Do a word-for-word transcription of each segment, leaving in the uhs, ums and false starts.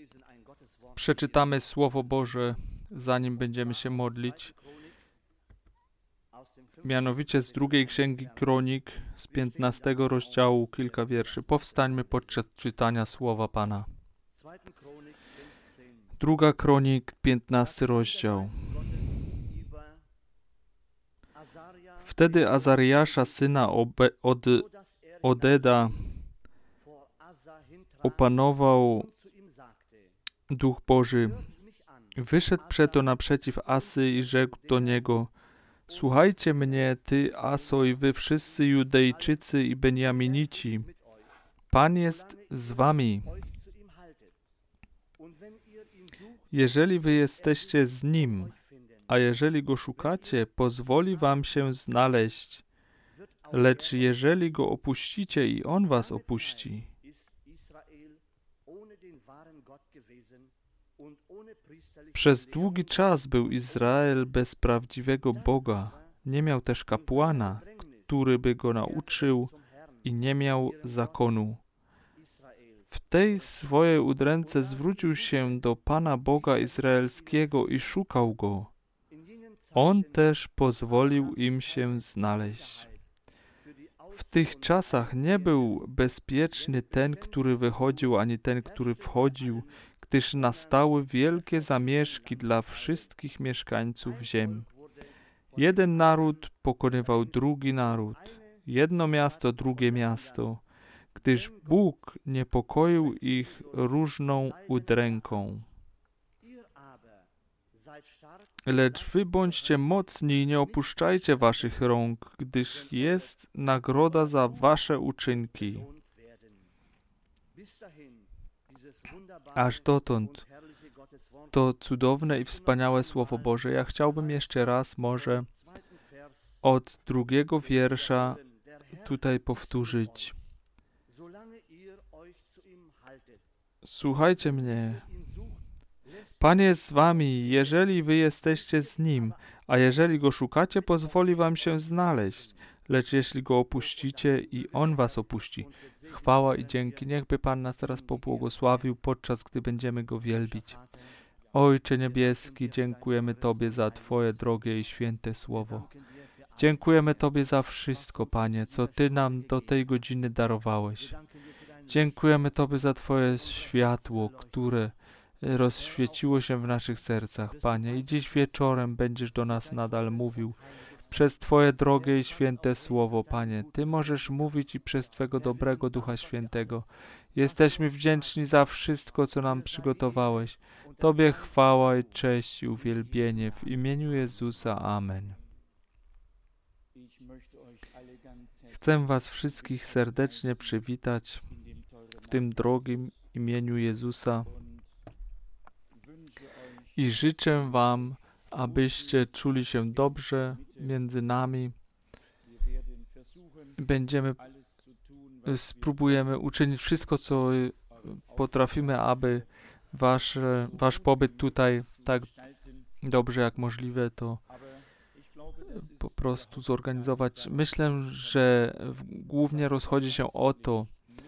przeczytamy Słowo Boże, zanim będziemy się modlić. Mianowicie z drugiej Księgi Kronik, z piętnastego rozdziału, kilka wierszy. Powstańmy podczas czytania Słowa Pana. Druga Kronik, piętnasty rozdział. Wtedy Azariasza, syna Obe, od, Odeda, opanował Duch Boży. Wyszedł przeto naprzeciw Asy i rzekł do niego: Słuchajcie mnie, ty, Aso, i wy wszyscy Judejczycy i Benjaminici. Pan jest z wami. Jeżeli wy jesteście z Nim, a jeżeli Go szukacie, pozwoli wam się znaleźć. Lecz jeżeli Go opuścicie i On was opuści. Przez długi czas był Izrael bez prawdziwego Boga. Nie miał też kapłana, który by go nauczył, i nie miał zakonu. W tej swojej udręce zwrócił się do Pana Boga Izraelskiego i szukał Go. On też pozwolił im się znaleźć. W tych czasach nie był bezpieczny ten, który wychodził, ani ten, który wchodził, gdyż nastały wielkie zamieszki dla wszystkich mieszkańców ziem. Jeden naród pokonywał drugi naród, jedno miasto drugie miasto, gdyż Bóg niepokoił ich różną udręką. Lecz wy bądźcie mocni i nie opuszczajcie waszych rąk, gdyż jest nagroda za wasze uczynki. Aż dotąd to cudowne i wspaniałe Słowo Boże. Ja chciałbym jeszcze raz może od drugiego wiersza tutaj powtórzyć. Słuchajcie mnie. Pan jest z wami, jeżeli wy jesteście z Nim, a jeżeli Go szukacie, pozwoli wam się znaleźć. Lecz jeśli Go opuścicie, i On was opuści. Chwała i dzięki. Niechby Pan nas teraz pobłogosławił, podczas gdy będziemy Go wielbić. Ojcze Niebieski, dziękujemy Tobie za Twoje drogie i święte Słowo. Dziękujemy Tobie za wszystko, Panie, co Ty nam do tej godziny darowałeś. Dziękujemy Tobie za Twoje światło, które rozświeciło się w naszych sercach, Panie. I dziś wieczorem będziesz do nas nadal mówił przez Twoje drogie i święte Słowo, Panie. Ty możesz mówić i przez Twego dobrego Ducha Świętego. Jesteśmy wdzięczni za wszystko, co nam przygotowałeś. Tobie chwała i cześć i uwielbienie w imieniu Jezusa. Amen. Chcę was wszystkich serdecznie przywitać w tym drogim imieniu Jezusa i życzę wam, abyście czuli się dobrze między nami. Będziemy, spróbujemy uczynić wszystko, co potrafimy, aby wasz, wasz pobyt tutaj tak dobrze jak możliwe to po prostu zorganizować. Myślę, że głównie rozchodzi się o to,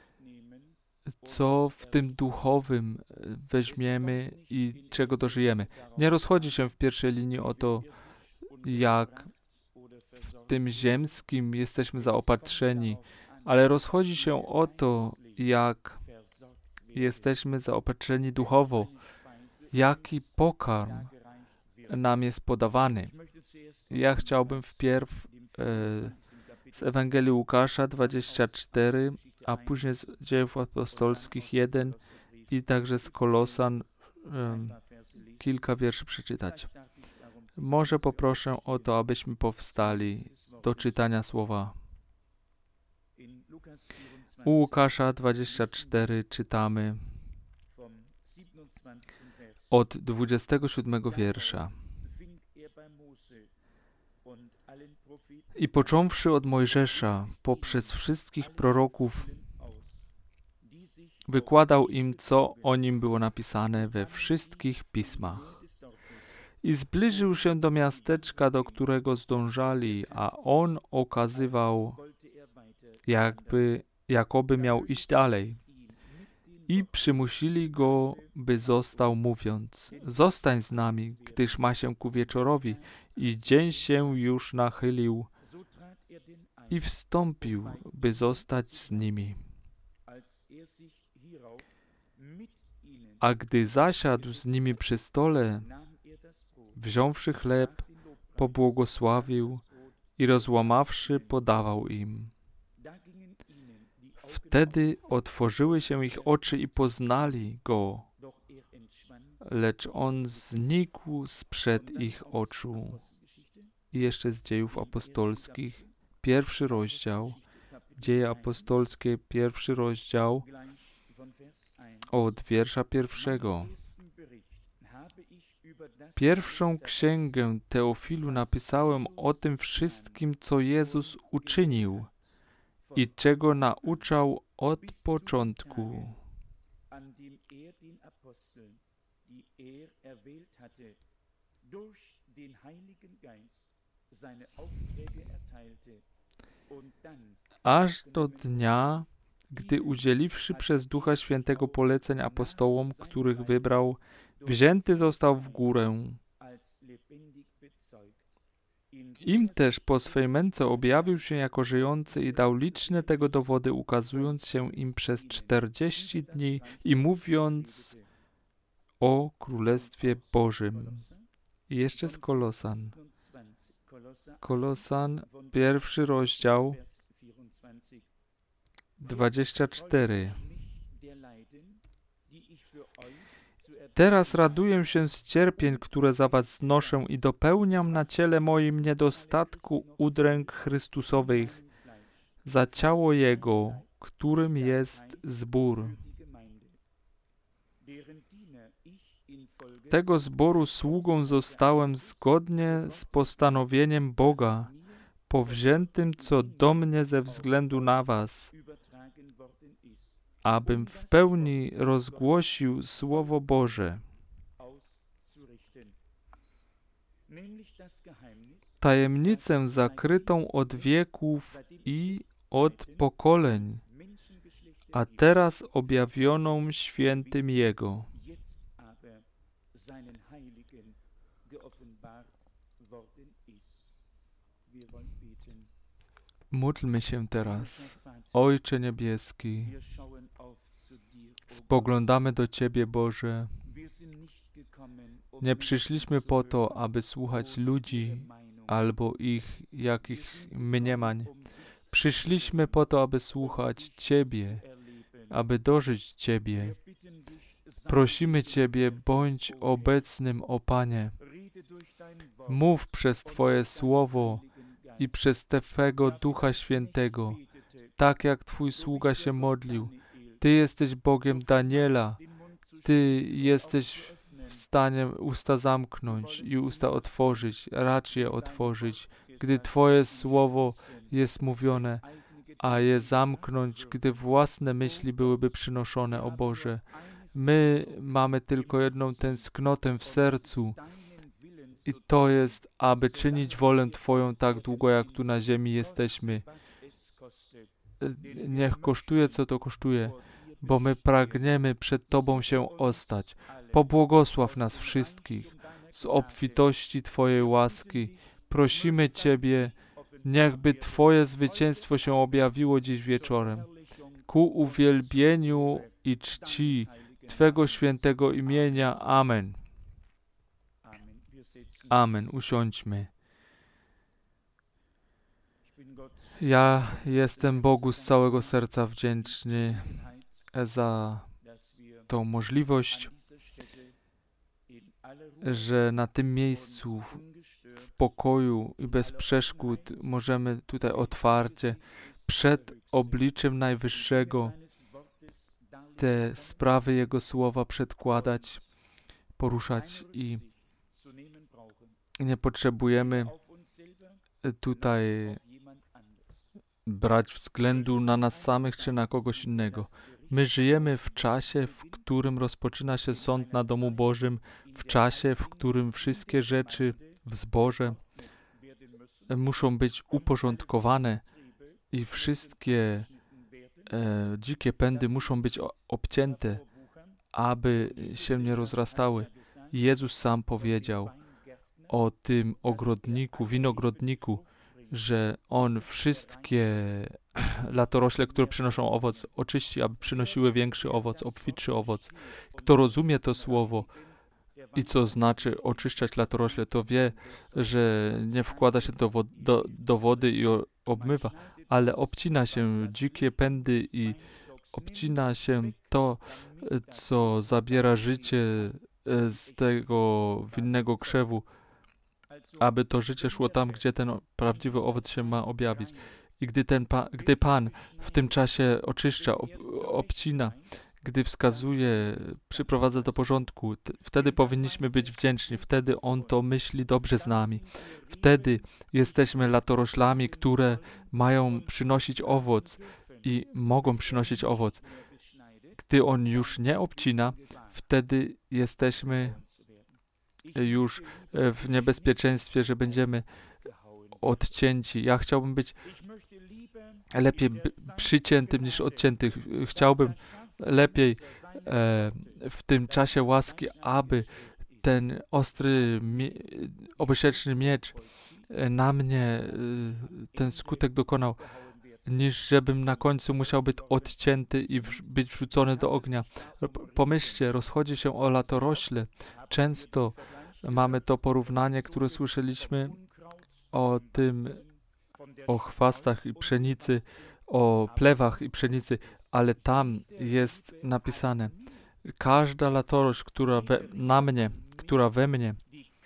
co w tym duchowym weźmiemy i czego dożyjemy. Nie rozchodzi się w pierwszej linii o to, jak w tym ziemskim jesteśmy zaopatrzeni, ale rozchodzi się o to, jak jesteśmy zaopatrzeni duchowo, jaki pokarm nam jest podawany. Ja chciałbym wpierw e, z Ewangelii Łukasza dwadzieścia cztery, a później z Dziejów Apostolskich jeden i także z Kolosan e, kilka wierszy przeczytać. Może poproszę o to, abyśmy powstali do czytania słowa. U Łukasza dwadzieścia cztery czytamy od dwudziestego siódmego wiersza. I począwszy od Mojżesza, poprzez wszystkich proroków, wykładał im, co o nim było napisane we wszystkich pismach. I zbliżył się do miasteczka, do którego zdążali, a on okazywał, jakby, jakoby miał iść dalej. i przymusili go, by został, mówiąc: zostań z nami, gdyż ma się ku wieczorowi i dzień się już nachylił. I wstąpił, by zostać z nimi. A gdy zasiadł z nimi przy stole, wziąwszy chleb, pobłogosławił i rozłamawszy, podawał im. Wtedy otworzyły się ich oczy i poznali go, lecz on znikł sprzed ich oczu. I jeszcze z Dziejów Apostolskich, pierwszy rozdział, Dzieje Apostolskie, pierwszy rozdział, od wiersza pierwszego. Pierwszą księgę Teofilu napisałem o tym wszystkim, co Jezus uczynił i czego nauczał od początku. Aż do dnia, gdy udzieliwszy przez Ducha Świętego poleceń apostołom, których wybrał, wzięty został w górę. Im też po swej męce objawił się jako żyjący i dał liczne tego dowody, ukazując się im przez czterdzieści dni i mówiąc o Królestwie Bożym. I jeszcze z Kolosan. Kolosan, pierwszy rozdział, dwadzieścia cztery. Teraz raduję się z cierpień, które za was znoszę i dopełniam na ciele moim niedostatku udręk Chrystusowych za ciało Jego, którym jest zbór. Tego zboru sługą zostałem zgodnie z postanowieniem Boga, powziętym co do mnie ze względu na was, abym w pełni rozgłosił Słowo Boże. Tajemnicę zakrytą od wieków i od pokoleń, a teraz objawioną świętym Jego. Módlmy się teraz. Ojcze Niebieski, spoglądamy do Ciebie, Boże. Nie przyszliśmy po to, aby słuchać ludzi albo ich jakichś mniemań. Przyszliśmy po to, aby słuchać Ciebie, aby dożyć Ciebie. Prosimy Ciebie, bądź obecnym, o Panie. Mów przez Twoje Słowo i przez Twego Ducha Świętego, tak jak Twój sługa się modlił. Ty jesteś Bogiem Daniela. Ty jesteś w stanie usta zamknąć i usta otworzyć, racz je otworzyć, gdy Twoje Słowo jest mówione, a je zamknąć, gdy własne myśli byłyby przynoszone, o Boże. My mamy tylko jedną tęsknotę w sercu i to jest, aby czynić wolę Twoją tak długo, jak tu na ziemi jesteśmy. Niech kosztuje, co to kosztuje, bo my pragniemy przed Tobą się ostać. Pobłogosław nas wszystkich z obfitości Twojej łaski. Prosimy Ciebie, niechby Twoje zwycięstwo się objawiło dziś wieczorem, ku uwielbieniu i czci Twego świętego imienia. Amen. Amen. Usiądźmy. Ja jestem Bogu z całego serca wdzięczny za tą możliwość, że na tym miejscu, w pokoju i bez przeszkód możemy tutaj otwarcie przed obliczem Najwyższego te sprawy Jego Słowa przedkładać, poruszać i nie potrzebujemy tutaj brać względu na nas samych czy na kogoś innego. My żyjemy w czasie, w którym rozpoczyna się sąd na domu Bożym, w czasie, w którym wszystkie rzeczy w zborze muszą być uporządkowane i wszystkie e, dzikie pędy muszą być o, obcięte, aby się nie rozrastały. Jezus sam powiedział o tym ogrodniku, winogrodniku, że On wszystkie latorośle, które przynoszą owoc, oczyści, aby przynosiły większy owoc, obfitszy owoc. Kto rozumie to słowo i co znaczy oczyszczać latorośle, to wie, że nie wkłada się do, wo- do, do wody i o, obmywa, ale obcina się dzikie pędy i obcina się to, co zabiera życie z tego winnego krzewu, aby to życie szło tam, gdzie ten prawdziwy owoc się ma objawić. I gdy, ten pa, gdy Pan w tym czasie oczyszcza, ob, obcina, gdy wskazuje, przyprowadza do porządku, t- wtedy powinniśmy być wdzięczni. Wtedy On to myśli dobrze z nami. Wtedy jesteśmy latoroślami, które mają przynosić owoc i mogą przynosić owoc. Gdy On już nie obcina, wtedy jesteśmy już w niebezpieczeństwie, że będziemy odcięci. Ja chciałbym być lepiej przyciętym niż odciętym. Chciałbym lepiej e, w tym czasie łaski, aby ten ostry, mie- obosieczny miecz e, na mnie e, ten skutek dokonał, niż żebym na końcu musiał być odcięty i wrz- być wrzucony do ognia. P- Pomyślcie, rozchodzi się o latorośle. Często mamy to porównanie, które słyszeliśmy o tym, o chwastach i pszenicy, o plewach i pszenicy, ale tam jest napisane, każda latorośl, która we, na mnie, która we mnie,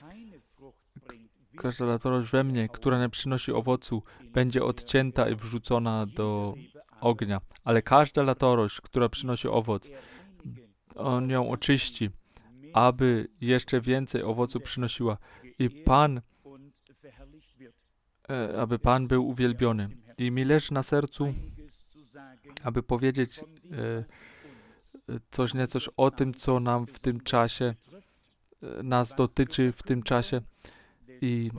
każda latorośl we mnie, która nie przynosi owocu, będzie odcięta i wrzucona do ognia. Ale każda latorośl, która przynosi owoc, On ją oczyści, aby jeszcze więcej owocu przynosiła. I Pan, e, aby Pan był uwielbiony. I mi leży na sercu, aby powiedzieć e, coś niecoś o tym, co nam w tym czasie, e, nas dotyczy w tym czasie i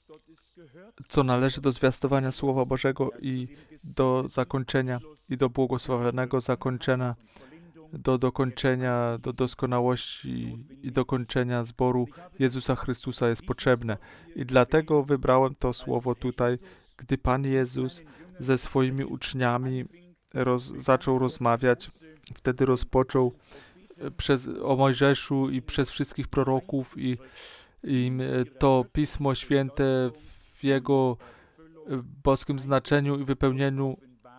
co należy do zwiastowania Słowa Bożego i do zakończenia, i do błogosławionego zakończenia, do dokończenia, do doskonałości i dokończenia zboru Jezusa Chrystusa jest potrzebne. I dlatego wybrałem to słowo tutaj, gdy Pan Jezus ze swoimi uczniami roz, zaczął rozmawiać, wtedy rozpoczął przez, o Mojżeszu i przez wszystkich proroków i, i to Pismo Święte w jego boskim znaczeniu i wypełnieniu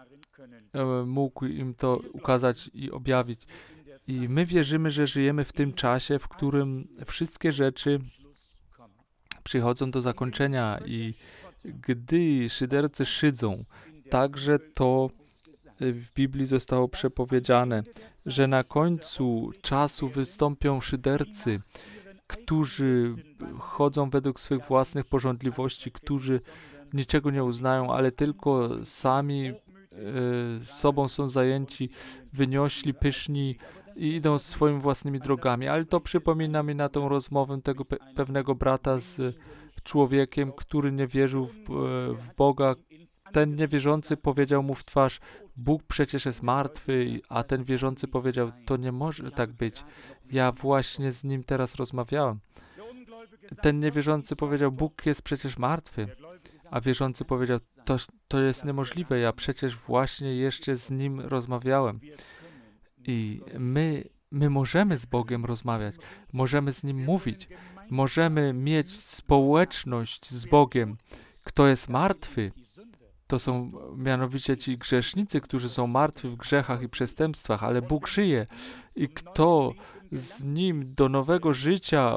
mógł im to ukazać i objawić. I my wierzymy, że żyjemy w tym czasie, w którym wszystkie rzeczy przychodzą do zakończenia i gdy szydercy szydzą, także to w Biblii zostało przepowiedziane, że na końcu czasu wystąpią szydercy, którzy chodzą według swych własnych pożądliwości, którzy niczego nie uznają, ale tylko sami e, sobą są zajęci, wyniośli, pyszni i idą swoimi własnymi drogami. Ale to przypomina mi na tą rozmowę tego pe- pewnego brata z człowiekiem, który nie wierzył w, w Boga. Ten niewierzący powiedział mu w twarz, Bóg przecież jest martwy, a ten wierzący powiedział, to nie może tak być. Ja właśnie z nim teraz rozmawiałem. Ten niewierzący powiedział, Bóg jest przecież martwy, a wierzący powiedział, to, to jest niemożliwe, ja przecież właśnie jeszcze z nim rozmawiałem. I my, my możemy z Bogiem rozmawiać, możemy z Nim mówić, możemy mieć społeczność z Bogiem. Kto jest martwy, to są mianowicie ci grzesznicy, którzy są martwi w grzechach i przestępstwach, ale Bóg żyje i kto z Nim do nowego życia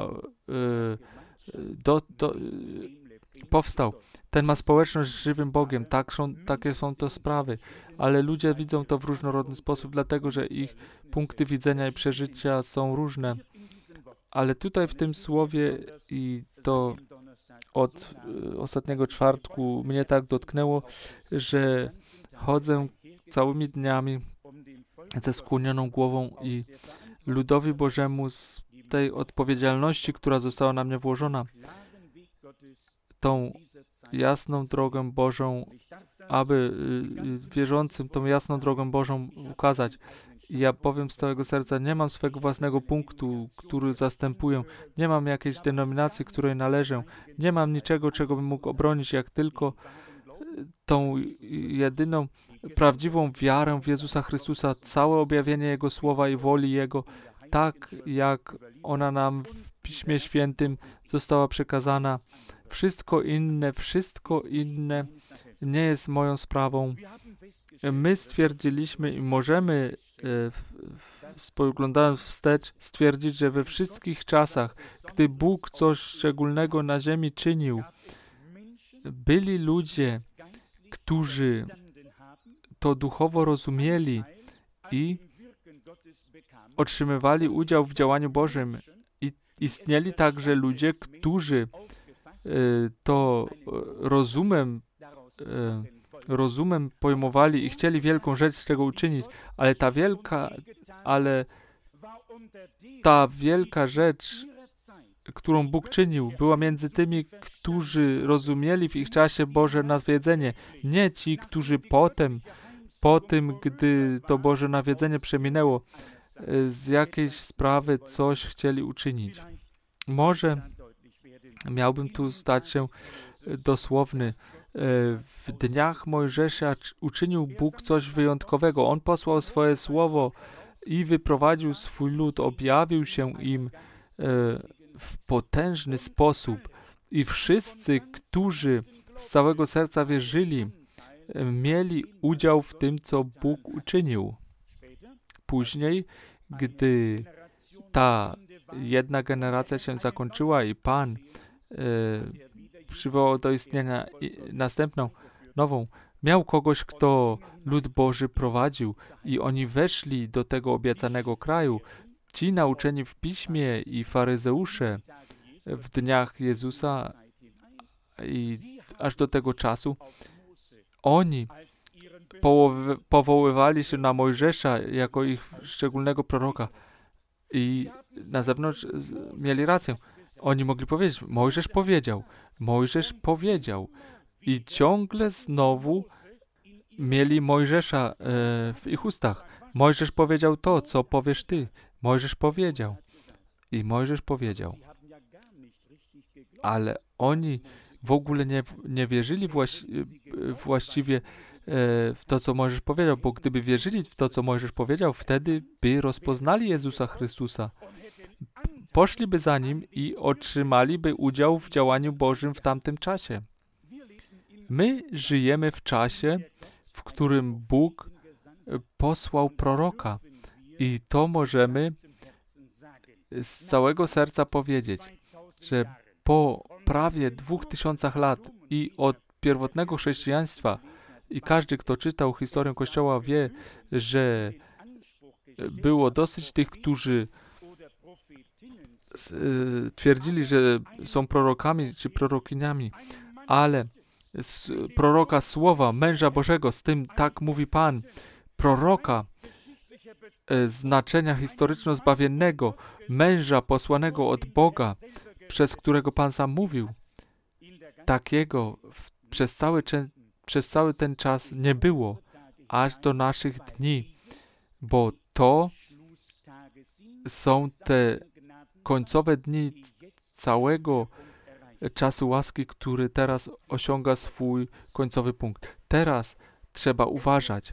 y, do, do, y, powstał, ten ma społeczność z żywym Bogiem. Tak są, takie są to sprawy, ale ludzie widzą to w różnorodny sposób, dlatego że ich punkty widzenia i przeżycia są różne. Ale tutaj w tym słowie i to od y, ostatniego czwartku mnie tak dotknęło, że chodzę całymi dniami ze skłonioną głową i ludowi Bożemu z tej odpowiedzialności, która została na mnie włożona, tą jasną drogę Bożą, aby wierzącym tą jasną drogę Bożą ukazać. I ja powiem z całego serca, nie mam swego własnego punktu, który zastępuję, nie mam jakiejś denominacji, której należę, nie mam niczego, czego bym mógł obronić, jak tylko tą jedyną prawdziwą wiarę w Jezusa Chrystusa, całe objawienie Jego słowa i woli Jego, tak jak ona nam w Piśmie Świętym została przekazana. Wszystko inne, wszystko inne nie jest moją sprawą. My stwierdziliśmy i możemy, spoglądając wstecz, stwierdzić, że we wszystkich czasach, gdy Bóg coś szczególnego na ziemi czynił, byli ludzie, którzy to duchowo rozumieli i otrzymywali udział w działaniu Bożym. I istnieli także ludzie, którzy to rozumem, rozumem pojmowali i chcieli wielką rzecz z czego uczynić, ale ta wielka, ale ta wielka rzecz, którą Bóg czynił, była między tymi, którzy rozumieli w ich czasie Boże nawiedzenie, nie ci, którzy potem, po tym, gdy to Boże nawiedzenie przeminęło, z jakiejś sprawy coś chcieli uczynić. Może miałbym tu stać się dosłowny. W dniach Mojżesza uczynił Bóg coś wyjątkowego. On posłał swoje słowo i wyprowadził swój lud, objawił się im w potężny sposób. I wszyscy, którzy z całego serca wierzyli, mieli udział w tym, co Bóg uczynił. Później, gdy ta jedna generacja się zakończyła i Pan e, przywołał do istnienia następną, nową, miał kogoś, kto lud Boży prowadził i oni weszli do tego obiecanego kraju. Ci nauczeni w Piśmie i faryzeusze w dniach Jezusa i aż do tego czasu, oni połowy, powoływali się na Mojżesza jako ich szczególnego proroka i na zewnątrz mieli rację. Oni mogli powiedzieć, Mojżesz powiedział, Mojżesz powiedział i ciągle znowu mieli Mojżesza e, w ich ustach. Mojżesz powiedział to, co powiesz ty. Mojżesz powiedział. I Mojżesz powiedział. Ale oni w ogóle nie, nie wierzyli właści właściwie e, w to, co Mojżesz powiedział, bo gdyby wierzyli w to, co Mojżesz powiedział, wtedy by rozpoznali Jezusa Chrystusa. Poszliby za Nim i otrzymaliby udział w działaniu Bożym w tamtym czasie. My żyjemy w czasie, w którym Bóg posłał proroka i to możemy z całego serca powiedzieć, że po prawie dwóch tysiącach lat i od pierwotnego chrześcijaństwa i każdy, kto czytał historię Kościoła, wie, że było dosyć tych, którzy twierdzili, że są prorokami czy prorokiniami, ale z proroka słowa, męża Bożego, z tym tak mówi Pan, proroka e, znaczenia historyczno-zbawiennego, męża posłanego od Boga, przez którego Pan sam mówił, takiego w, przez, cały, przez cały ten czas nie było, aż do naszych dni, bo to są te końcowe dni całego czasu łaski, który teraz osiąga swój końcowy punkt. Teraz trzeba uważać.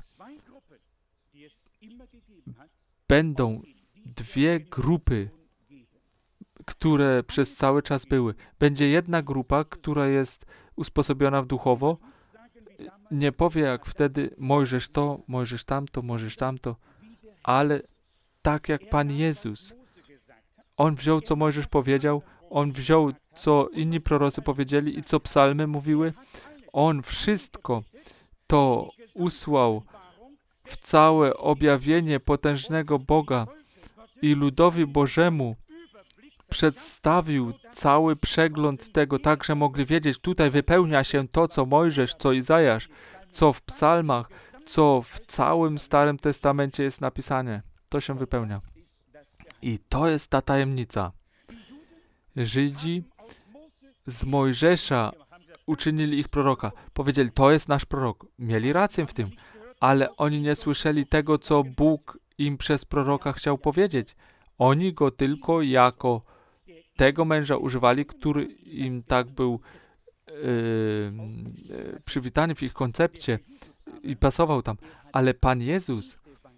Będą dwie grupy, które przez cały czas były. Będzie jedna grupa, która jest usposobiona w duchowo. Nie powie jak wtedy Mojżesz to, Mojżesz tamto, Mojżesz tamto, ale tak jak Pan Jezus. On wziął, co Mojżesz powiedział, On wziął, co inni prorocy powiedzieli i co psalmy mówiły. On wszystko to usłał w całe objawienie potężnego Boga i ludowi Bożemu przedstawił cały przegląd tego, tak, że mogli wiedzieć, tutaj wypełnia się to, co Mojżesz, co Izajasz, co w psalmach, co w całym Starym Testamencie jest napisane. To się wypełnia. I to jest ta tajemnica. Żydzi z Mojżesza uczynili ich proroka. Powiedzieli, to jest nasz prorok. Mieli rację w tym, ale oni nie słyszeli tego, co Bóg im przez proroka chciał powiedzieć. Oni go tylko jako tego męża używali, który im tak był yy, yy, przywitany w ich koncepcie i pasował tam. Ale Pan Jezus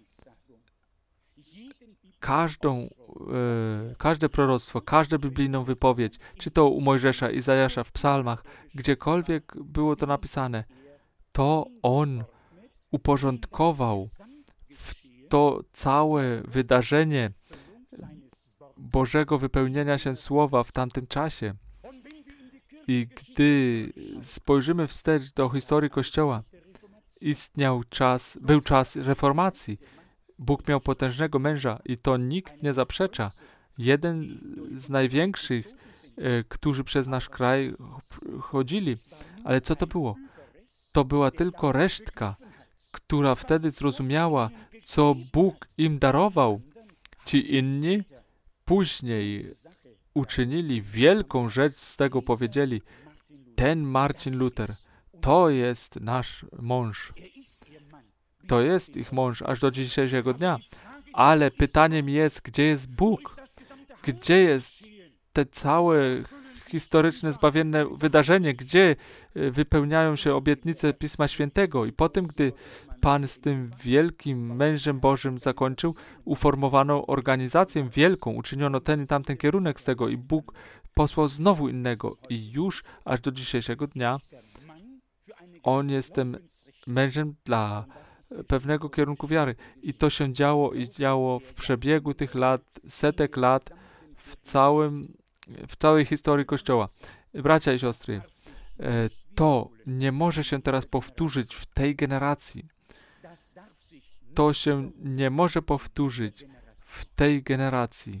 każdą, yy, każde proroctwo, każdą biblijną wypowiedź, czy to u Mojżesza, Izajasza, w psalmach, gdziekolwiek było to napisane, to On uporządkował w to całe wydarzenie Bożego wypełnienia się Słowa w tamtym czasie. I gdy spojrzymy wstecz do historii Kościoła, istniał czas, był czas reformacji. Bóg miał potężnego męża i to nikt nie zaprzecza. Jeden z największych, e, którzy przez nasz kraj chodzili. Ale co to było? To była tylko resztka, która wtedy zrozumiała, co Bóg im darował. Ci inni później uczynili wielką rzecz, z tego powiedzieli, ten Marcin Luther, to jest nasz mąż. To jest ich mąż aż do dzisiejszego dnia. Ale pytaniem jest, gdzie jest Bóg? Gdzie jest te całe historyczne, zbawienne wydarzenie? Gdzie wypełniają się obietnice Pisma Świętego? I potem, gdy Pan z tym wielkim mężem Bożym zakończył, uformowano organizację wielką, uczyniono ten i tamten kierunek z tego i Bóg posłał znowu innego. I już aż do dzisiejszego dnia on jest tym mężem dla pewnego kierunku wiary. I to się działo i działo w przebiegu tych lat, setek lat, w całym, w całej historii Kościoła. Bracia i siostry, to nie może się teraz powtórzyć w tej generacji. To się nie może powtórzyć w tej generacji.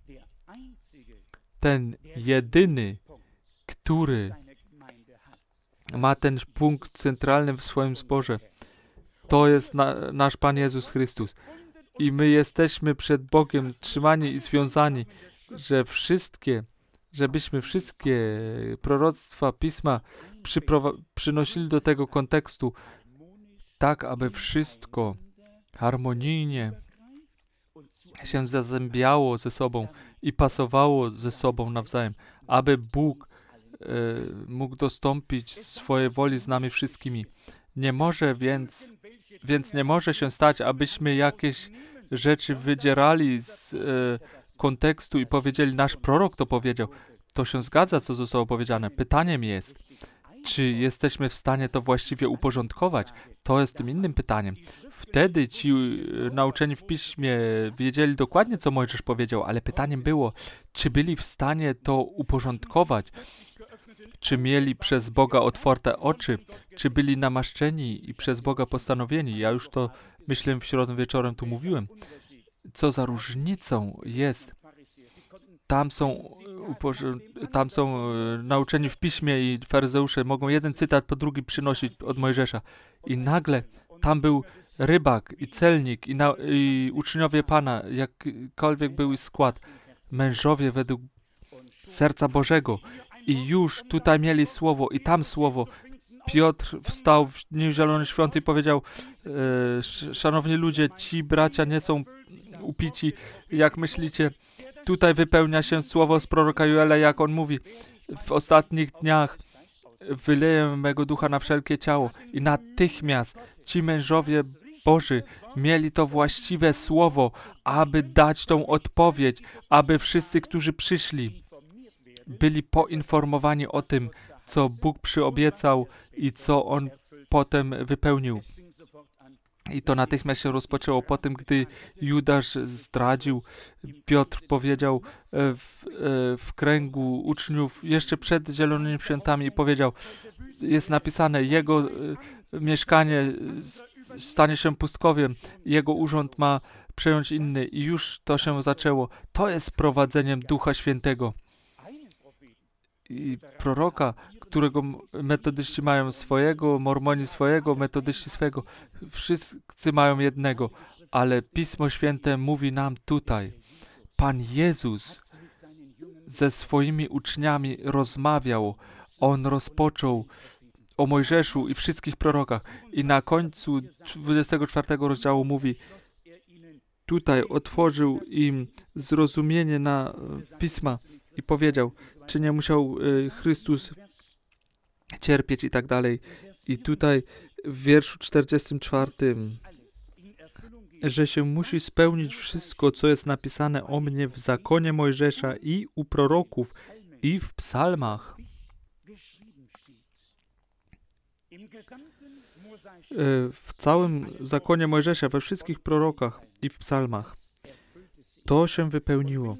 Ten jedyny, który ma ten punkt centralny w swoim zborze, to jest na, nasz Pan Jezus Chrystus. I my jesteśmy przed Bogiem trzymani i związani, że wszystkie, żebyśmy wszystkie proroctwa Pisma przyprowa- przynosili do tego kontekstu, tak aby wszystko harmonijnie się zazębiało ze sobą i pasowało ze sobą nawzajem, aby Bóg e, mógł dostąpić swojej woli z nami wszystkimi. Nie może więc, więc nie może się stać, abyśmy jakieś rzeczy wydzierali z e, kontekstu i powiedzieli, nasz prorok to powiedział. To się zgadza, co zostało powiedziane. Pytaniem jest, czy jesteśmy w stanie to właściwie uporządkować? To jest tym innym pytaniem. Wtedy ci nauczeni w Piśmie wiedzieli dokładnie, co Mojżesz powiedział, ale pytaniem było, czy byli w stanie to uporządkować? Czy mieli przez Boga otwarte oczy? Czy byli namaszczeni i przez Boga postanowieni? Ja już to, myślę, w środę wieczorem tu mówiłem. Co za różnicą jest. Tam są, tam są nauczeni w Piśmie i faryzeusze mogą jeden cytat po drugi przynosić od Mojżesza. I nagle tam był rybak i celnik i, na, i uczniowie Pana, jakkolwiek był ich skład, mężowie według serca Bożego. I już tutaj mieli słowo i tam słowo. Piotr wstał w Dniu Zielonych Świąt i powiedział, e, szanowni ludzie, ci bracia nie są upici, jak myślicie. Tutaj wypełnia się słowo z proroka Joela, jak on mówi, w ostatnich dniach wyleję mego ducha na wszelkie ciało. I natychmiast ci mężowie Boży mieli to właściwe słowo, aby dać tą odpowiedź, aby wszyscy, którzy przyszli, byli poinformowani o tym, co Bóg przyobiecał i co On potem wypełnił. I to natychmiast się rozpoczęło po tym, gdy Judasz zdradził. Piotr powiedział w, w kręgu uczniów jeszcze przed Zielonymi Świętami i powiedział, jest napisane, jego mieszkanie stanie się pustkowiem, jego urząd ma przejąć inny i już to się zaczęło. To jest prowadzeniem Ducha Świętego. I proroka, którego metodyści mają swojego, mormoni swojego, metodyści swojego. Wszyscy mają jednego, ale Pismo Święte mówi nam tutaj. Pan Jezus ze swoimi uczniami rozmawiał On rozpoczął o Mojżeszu i wszystkich prorokach. I na końcu dwudziestego czwartego rozdziału mówi, tutaj otworzył im zrozumienie na Pisma i powiedział, czy nie musiał Chrystus cierpieć i tak dalej. I tutaj w wierszu czterdziestym czwartym, że się musi spełnić wszystko, co jest napisane o mnie w zakonie Mojżesza i u proroków i w psalmach. W całym zakonie Mojżesza, we wszystkich prorokach i w psalmach. To się wypełniło.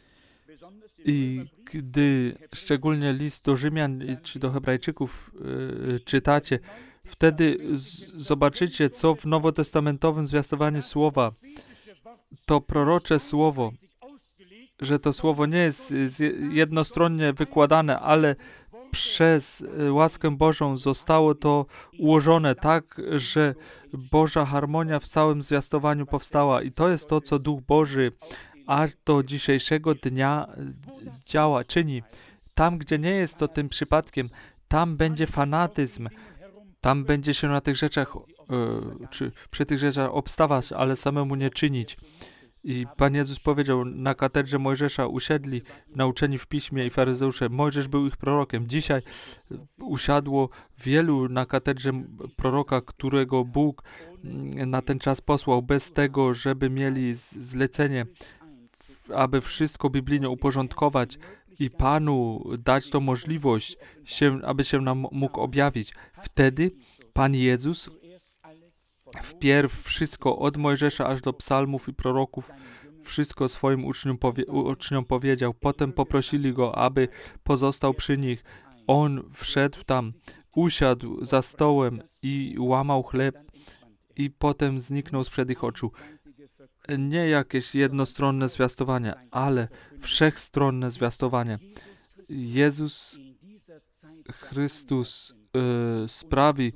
I gdy szczególnie list do Rzymian czy do Hebrajczyków yy, czytacie, wtedy z- zobaczycie, co w nowotestamentowym zwiastowaniu słowa, to prorocze słowo, że to słowo nie jest jednostronnie wykładane, ale przez łaskę Bożą zostało to ułożone tak, że Boża harmonia w całym zwiastowaniu powstała. I to jest to, co Duch Boży aż do dzisiejszego dnia działa, czyni. Tam, gdzie nie jest to tym przypadkiem, tam będzie fanatyzm, tam będzie się na tych rzeczach, yy, czy przy tych rzeczach obstawać, ale samemu nie czynić. I Pan Jezus powiedział, na katedrze Mojżesza usiedli nauczeni w Piśmie i faryzeusze. Mojżesz był ich prorokiem. Dzisiaj usiadło wielu na katedrze proroka, którego Bóg na ten czas posłał, bez tego, żeby mieli zlecenie, aby wszystko biblijnie uporządkować i Panu dać tą możliwość, się, aby się nam mógł objawić. Wtedy Pan Jezus wpierw wszystko od Mojżesza aż do psalmów i proroków, wszystko swoim uczniom, powie, uczniom powiedział. Potem poprosili Go, aby pozostał przy nich. On wszedł tam, usiadł za stołem i łamał chleb i potem zniknął sprzed ich oczu. Nie jakieś jednostronne zwiastowanie, ale wszechstronne zwiastowanie. Jezus Chrystus y, sprawi,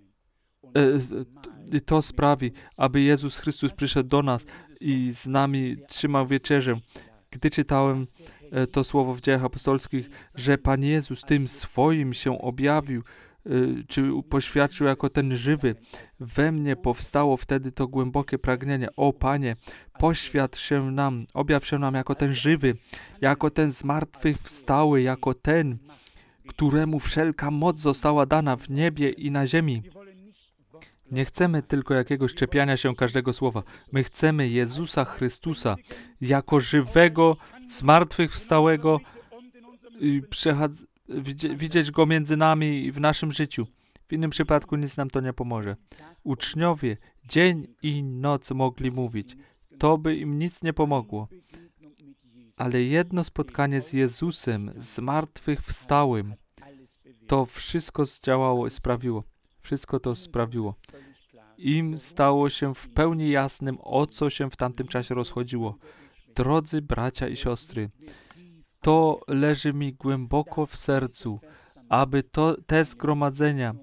i to sprawi, aby Jezus Chrystus przyszedł do nas i z nami trzymał wieczerzę. Gdy czytałem to słowo w Dziejach Apostolskich, że Pan Jezus tym swoim się objawił, czy poświadczył jako ten żywy, we mnie powstało wtedy to głębokie pragnienie. O Panie, poświadcz się nam, objaw się nam jako ten żywy, jako ten zmartwychwstały, jako ten, któremu wszelka moc została dana w niebie i na ziemi. Nie chcemy tylko jakiegoś czepiania się każdego słowa. My chcemy Jezusa Chrystusa jako żywego, zmartwychwstałego, przechadz- widzieć Go między nami w naszym życiu. W innym przypadku nic nam to nie pomoże. Uczniowie dzień i noc mogli mówić. To by im nic nie pomogło. Ale jedno spotkanie z Jezusem, zmartwychwstałym, to wszystko zdziałało i sprawiło. Wszystko to sprawiło. Im stało się w pełni jasnym, o co się w tamtym czasie rozchodziło. Drodzy bracia i siostry, to leży mi głęboko w sercu, aby to, te zgromadzenia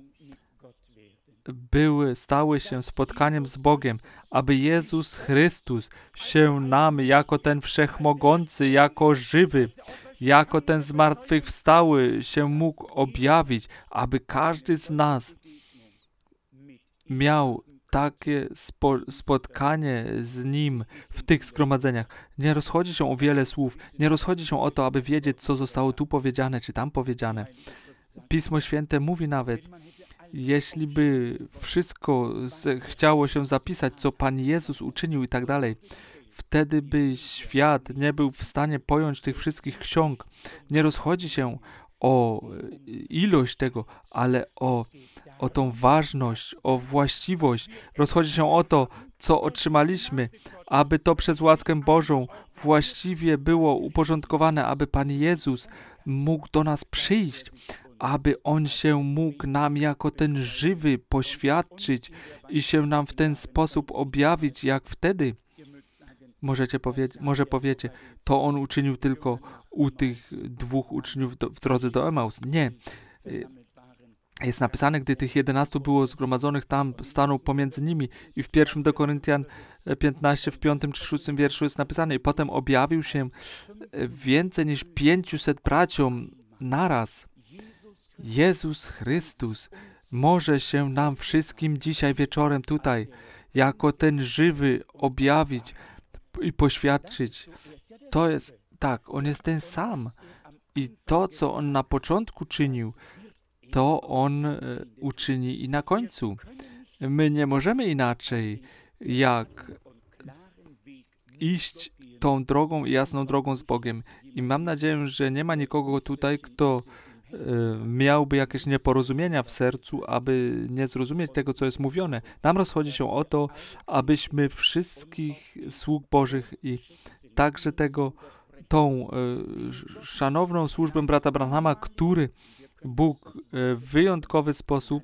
były, stały się spotkaniem z Bogiem, aby Jezus Chrystus się nam jako ten wszechmogący, jako żywy, jako ten zmartwychwstały się mógł objawić, aby każdy z nas miał takie spo, spotkanie z Nim w tych zgromadzeniach. Nie rozchodzi się o wiele słów, nie rozchodzi się o to, aby wiedzieć, co zostało tu powiedziane, czy tam powiedziane. Pismo Święte mówi nawet, jeśli by wszystko z, chciało się zapisać, co Pan Jezus uczynił i tak dalej, wtedy by świat nie był w stanie pojąć tych wszystkich ksiąg. Nie rozchodzi się o ilość tego, ale o, o tą ważność, o właściwość. Rozchodzi się o to, co otrzymaliśmy, aby to przez łaskę Bożą właściwie było uporządkowane, aby Pan Jezus mógł do nas przyjść, aby On się mógł nam jako ten żywy poświadczyć i się nam w ten sposób objawić, jak wtedy. Możecie powiedzieć, może powiecie, to On uczynił tylko u tych dwóch uczniów do, w drodze do Emaus. Nie. Jest napisane, gdy tych jedenastu było zgromadzonych, tam stanął pomiędzy nimi i w pierwszym do Koryntian piętnaście, w piątym czy szóstym wierszu jest napisane i potem objawił się więcej niż pięciuset braciom naraz. Jezus Chrystus może się nam wszystkim dzisiaj wieczorem tutaj jako ten żywy objawić i poświadczyć. To jest, tak, On jest ten sam. I to, co On na początku czynił, to On e, uczyni i na końcu. My nie możemy inaczej, jak iść tą drogą, jasną drogą z Bogiem. I mam nadzieję, że nie ma nikogo tutaj, kto e, miałby jakieś nieporozumienia w sercu, aby nie zrozumieć tego, co jest mówione. Nam rozchodzi się o to, abyśmy wszystkich sług Bożych i także tego, tą e, szanowną służbę brata Branhama, który Bóg e, w wyjątkowy sposób,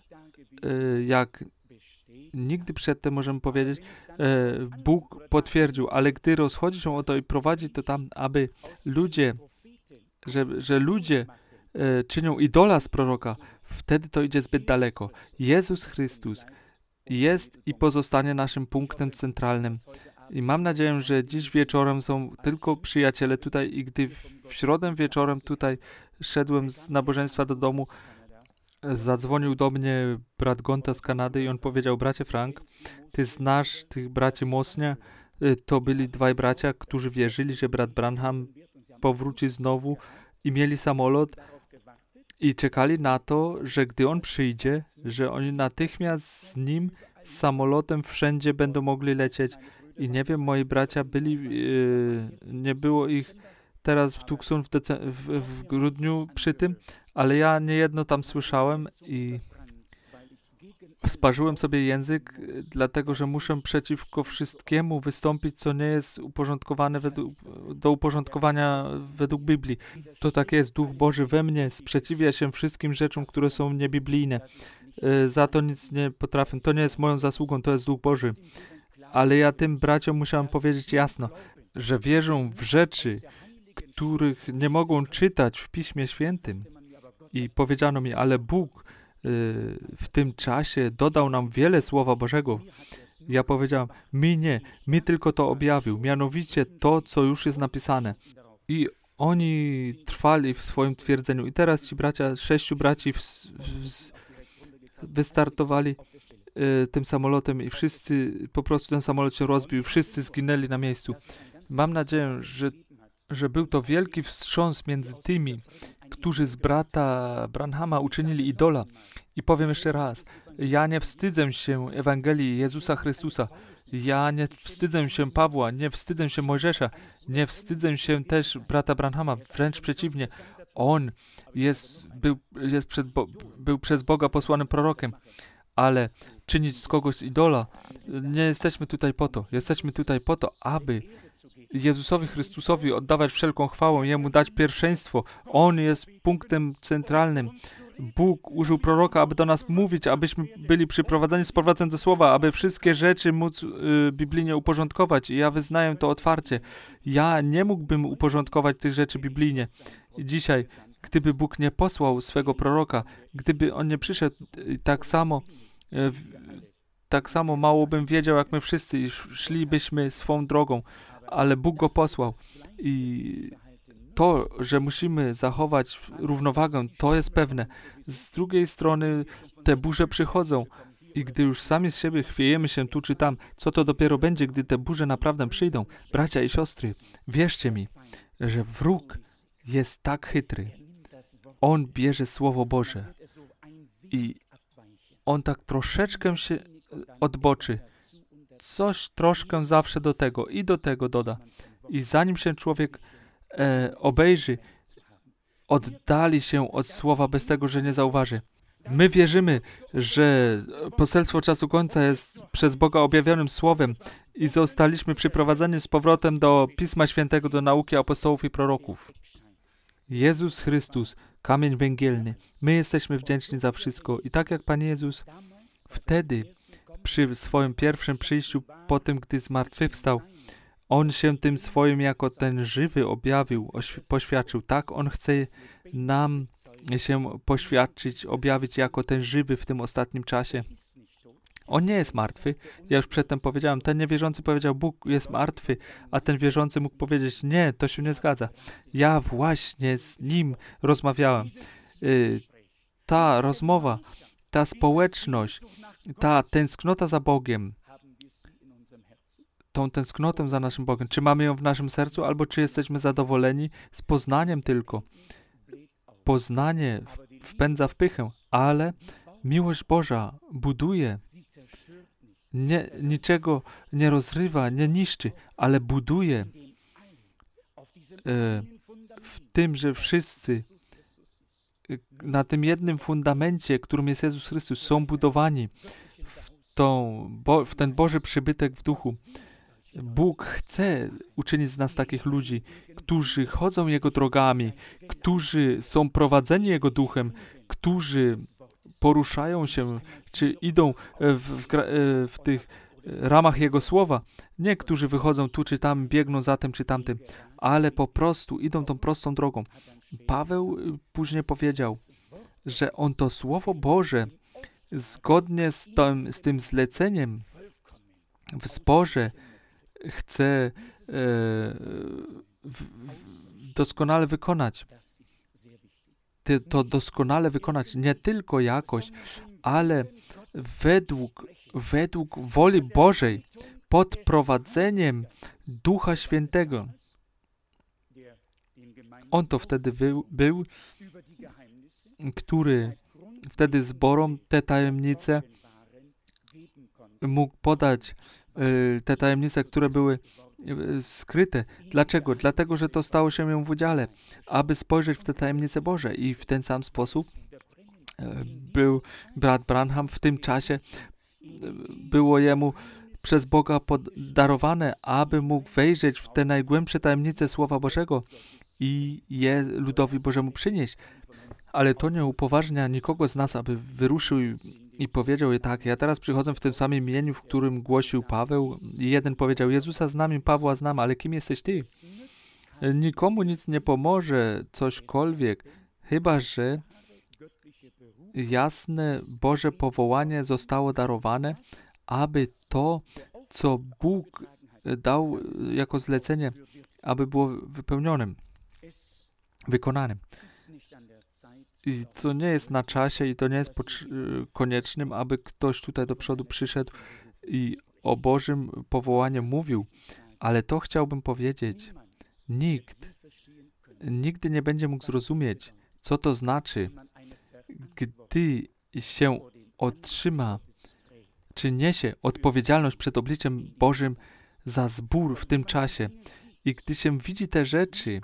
e, jak nigdy przedtem możemy powiedzieć, e, Bóg potwierdził, ale gdy rozchodzi się o to i prowadzi to tam, aby ludzie, że, że ludzie e, czynią idola z proroka, wtedy to idzie zbyt daleko. Jezus Chrystus jest i pozostanie naszym punktem centralnym. I mam nadzieję, że dziś wieczorem są tylko przyjaciele tutaj i gdy w, w środę wieczorem tutaj szedłem z nabożeństwa do domu, zadzwonił do mnie brat Gonta z Kanady i on powiedział: bracie Frank, ty znasz tych braci Mosnia? To byli dwaj bracia, którzy wierzyli, że brat Branham powróci znowu i mieli samolot i czekali na to, że gdy on przyjdzie, że oni natychmiast z nim samolotem wszędzie będą mogli lecieć. I nie wiem, moi bracia byli, yy, nie było ich teraz w Tucson w, dece- w, w grudniu przy tym, ale ja niejedno tam słyszałem i sparzyłem sobie język, dlatego że muszę przeciwko wszystkiemu wystąpić, co nie jest uporządkowane według, do uporządkowania według Biblii. To tak jest, Duch Boży we mnie sprzeciwia się wszystkim rzeczom, które są niebiblijne. Yy, za to nic nie potrafię. To nie jest moją zasługą, to jest Duch Boży. Ale ja tym braciom musiałem powiedzieć jasno, że wierzą w rzeczy, których nie mogą czytać w Piśmie Świętym. I powiedziano mi, ale Bóg y, w tym czasie dodał nam wiele Słowa Bożego. Ja powiedziałem, mi nie, mi tylko to objawił, mianowicie to, co już jest napisane. I oni trwali w swoim twierdzeniu. I teraz ci bracia, sześciu braci w, w, wystartowali y, tym samolotem i wszyscy, po prostu ten samolot się rozbił, wszyscy zginęli na miejscu. Mam nadzieję, że, że był to wielki wstrząs między tymi, którzy z brata Branhama uczynili idola. I powiem jeszcze raz, ja nie wstydzę się Ewangelii Jezusa Chrystusa. Ja nie wstydzę się Pawła, nie wstydzę się Mojżesza, nie wstydzę się też brata Branhama. Wręcz przeciwnie, on jest, był, jest przed Bo, był przez Boga posłanym prorokiem. Ale czynić z kogoś idola, nie jesteśmy tutaj po to. Jesteśmy tutaj po to, aby Jezusowi Chrystusowi oddawać wszelką chwałę, Jemu dać pierwszeństwo. On jest punktem centralnym. Bóg użył proroka, aby do nas mówić, abyśmy byli przyprowadzeni z powrotem do Słowa, aby wszystkie rzeczy móc y, biblijnie uporządkować. I ja wyznaję to otwarcie. Ja nie mógłbym uporządkować tych rzeczy biblijnie. I dzisiaj, gdyby Bóg nie posłał swego proroka, gdyby On nie przyszedł, tak samo y, tak samo mało bym wiedział, jak my wszyscy, i szlibyśmy swą drogą. Ale Bóg go posłał. I to, że musimy zachować równowagę, to jest pewne. Z drugiej strony te burze przychodzą i gdy już sami z siebie chwiejemy się tu czy tam, co to dopiero będzie, gdy te burze naprawdę przyjdą? Bracia i siostry, wierzcie mi, że wróg jest tak chytry. On bierze Słowo Boże i on tak troszeczkę się odboczy. Coś troszkę zawsze do tego i do tego doda. I zanim się człowiek e, obejrzy, oddali się od słowa bez tego, że nie zauważy. My wierzymy, że poselstwo czasu końca jest przez Boga objawionym słowem i zostaliśmy przyprowadzeni z powrotem do Pisma Świętego, do nauki apostołów i proroków. Jezus Chrystus, kamień węgielny. My jesteśmy wdzięczni za wszystko i tak jak Pan Jezus wtedy przy swoim pierwszym przyjściu, po tym, gdy zmartwychwstał, On się tym swoim jako ten żywy objawił, oświ- poświadczył. Tak, On chce nam się poświadczyć, objawić jako ten żywy w tym ostatnim czasie. On nie jest martwy. Ja już przedtem powiedziałem, ten niewierzący powiedział, Bóg jest martwy, a ten wierzący mógł powiedzieć, nie, to się nie zgadza. Ja właśnie z Nim rozmawiałem. Yy, ta rozmowa, ta społeczność, ta tęsknota za Bogiem, tą tęsknotę za naszym Bogiem, czy mamy ją w naszym sercu, albo czy jesteśmy zadowoleni z poznaniem tylko. Poznanie wpędza w pychę, ale miłość Boża buduje, nie, niczego nie rozrywa, nie niszczy, ale buduje e, w tym, że wszyscy na tym jednym fundamencie, którym jest Jezus Chrystus, są budowani w, tą, bo, w ten Boży przybytek w duchu. Bóg chce uczynić z nas takich ludzi, którzy chodzą Jego drogami, którzy są prowadzeni Jego duchem, którzy poruszają się, czy idą w, w, w tych ramach Jego słowa. Nie, którzy wychodzą tu czy tam, biegną za tym czy tamtym, ale po prostu idą tą prostą drogą. Paweł później powiedział, że on to Słowo Boże zgodnie z tym, z tym zleceniem w zborze chce e, w, w, doskonale wykonać. Ty, to doskonale wykonać nie tylko jakoś, ale według, według woli Bożej, pod prowadzeniem Ducha Świętego. On to wtedy był, był który wtedy zborom te tajemnice mógł podać, y, te tajemnice, które były y, skryte. Dlaczego? Dlatego, że to stało się ją w udziale, aby spojrzeć w te tajemnice Boże. I w ten sam sposób y, był brat Branham w tym czasie, y, było jemu przez Boga podarowane, aby mógł wejrzeć w te najgłębsze tajemnice Słowa Bożego i je ludowi Bożemu przynieść. Ale to nie upoważnia nikogo z nas, aby wyruszył i, i powiedział je tak, ja teraz przychodzę w tym samym imieniu, w którym głosił Paweł. I jeden powiedział, Jezusa znam, Pawła znam, ale kim jesteś ty? Nikomu nic nie pomoże cośkolwiek, chyba że jasne Boże powołanie zostało darowane, aby to, co Bóg dał jako zlecenie, aby było wypełnionym, wykonanym. I to nie jest na czasie i to nie jest koniecznym, aby ktoś tutaj do przodu przyszedł i o Bożym powołaniu mówił. Ale to chciałbym powiedzieć. Nikt nigdy nie będzie mógł zrozumieć, co to znaczy, gdy się otrzyma, czy niesie odpowiedzialność przed obliczem Bożym za zbór w tym czasie. I gdy się widzi te rzeczy,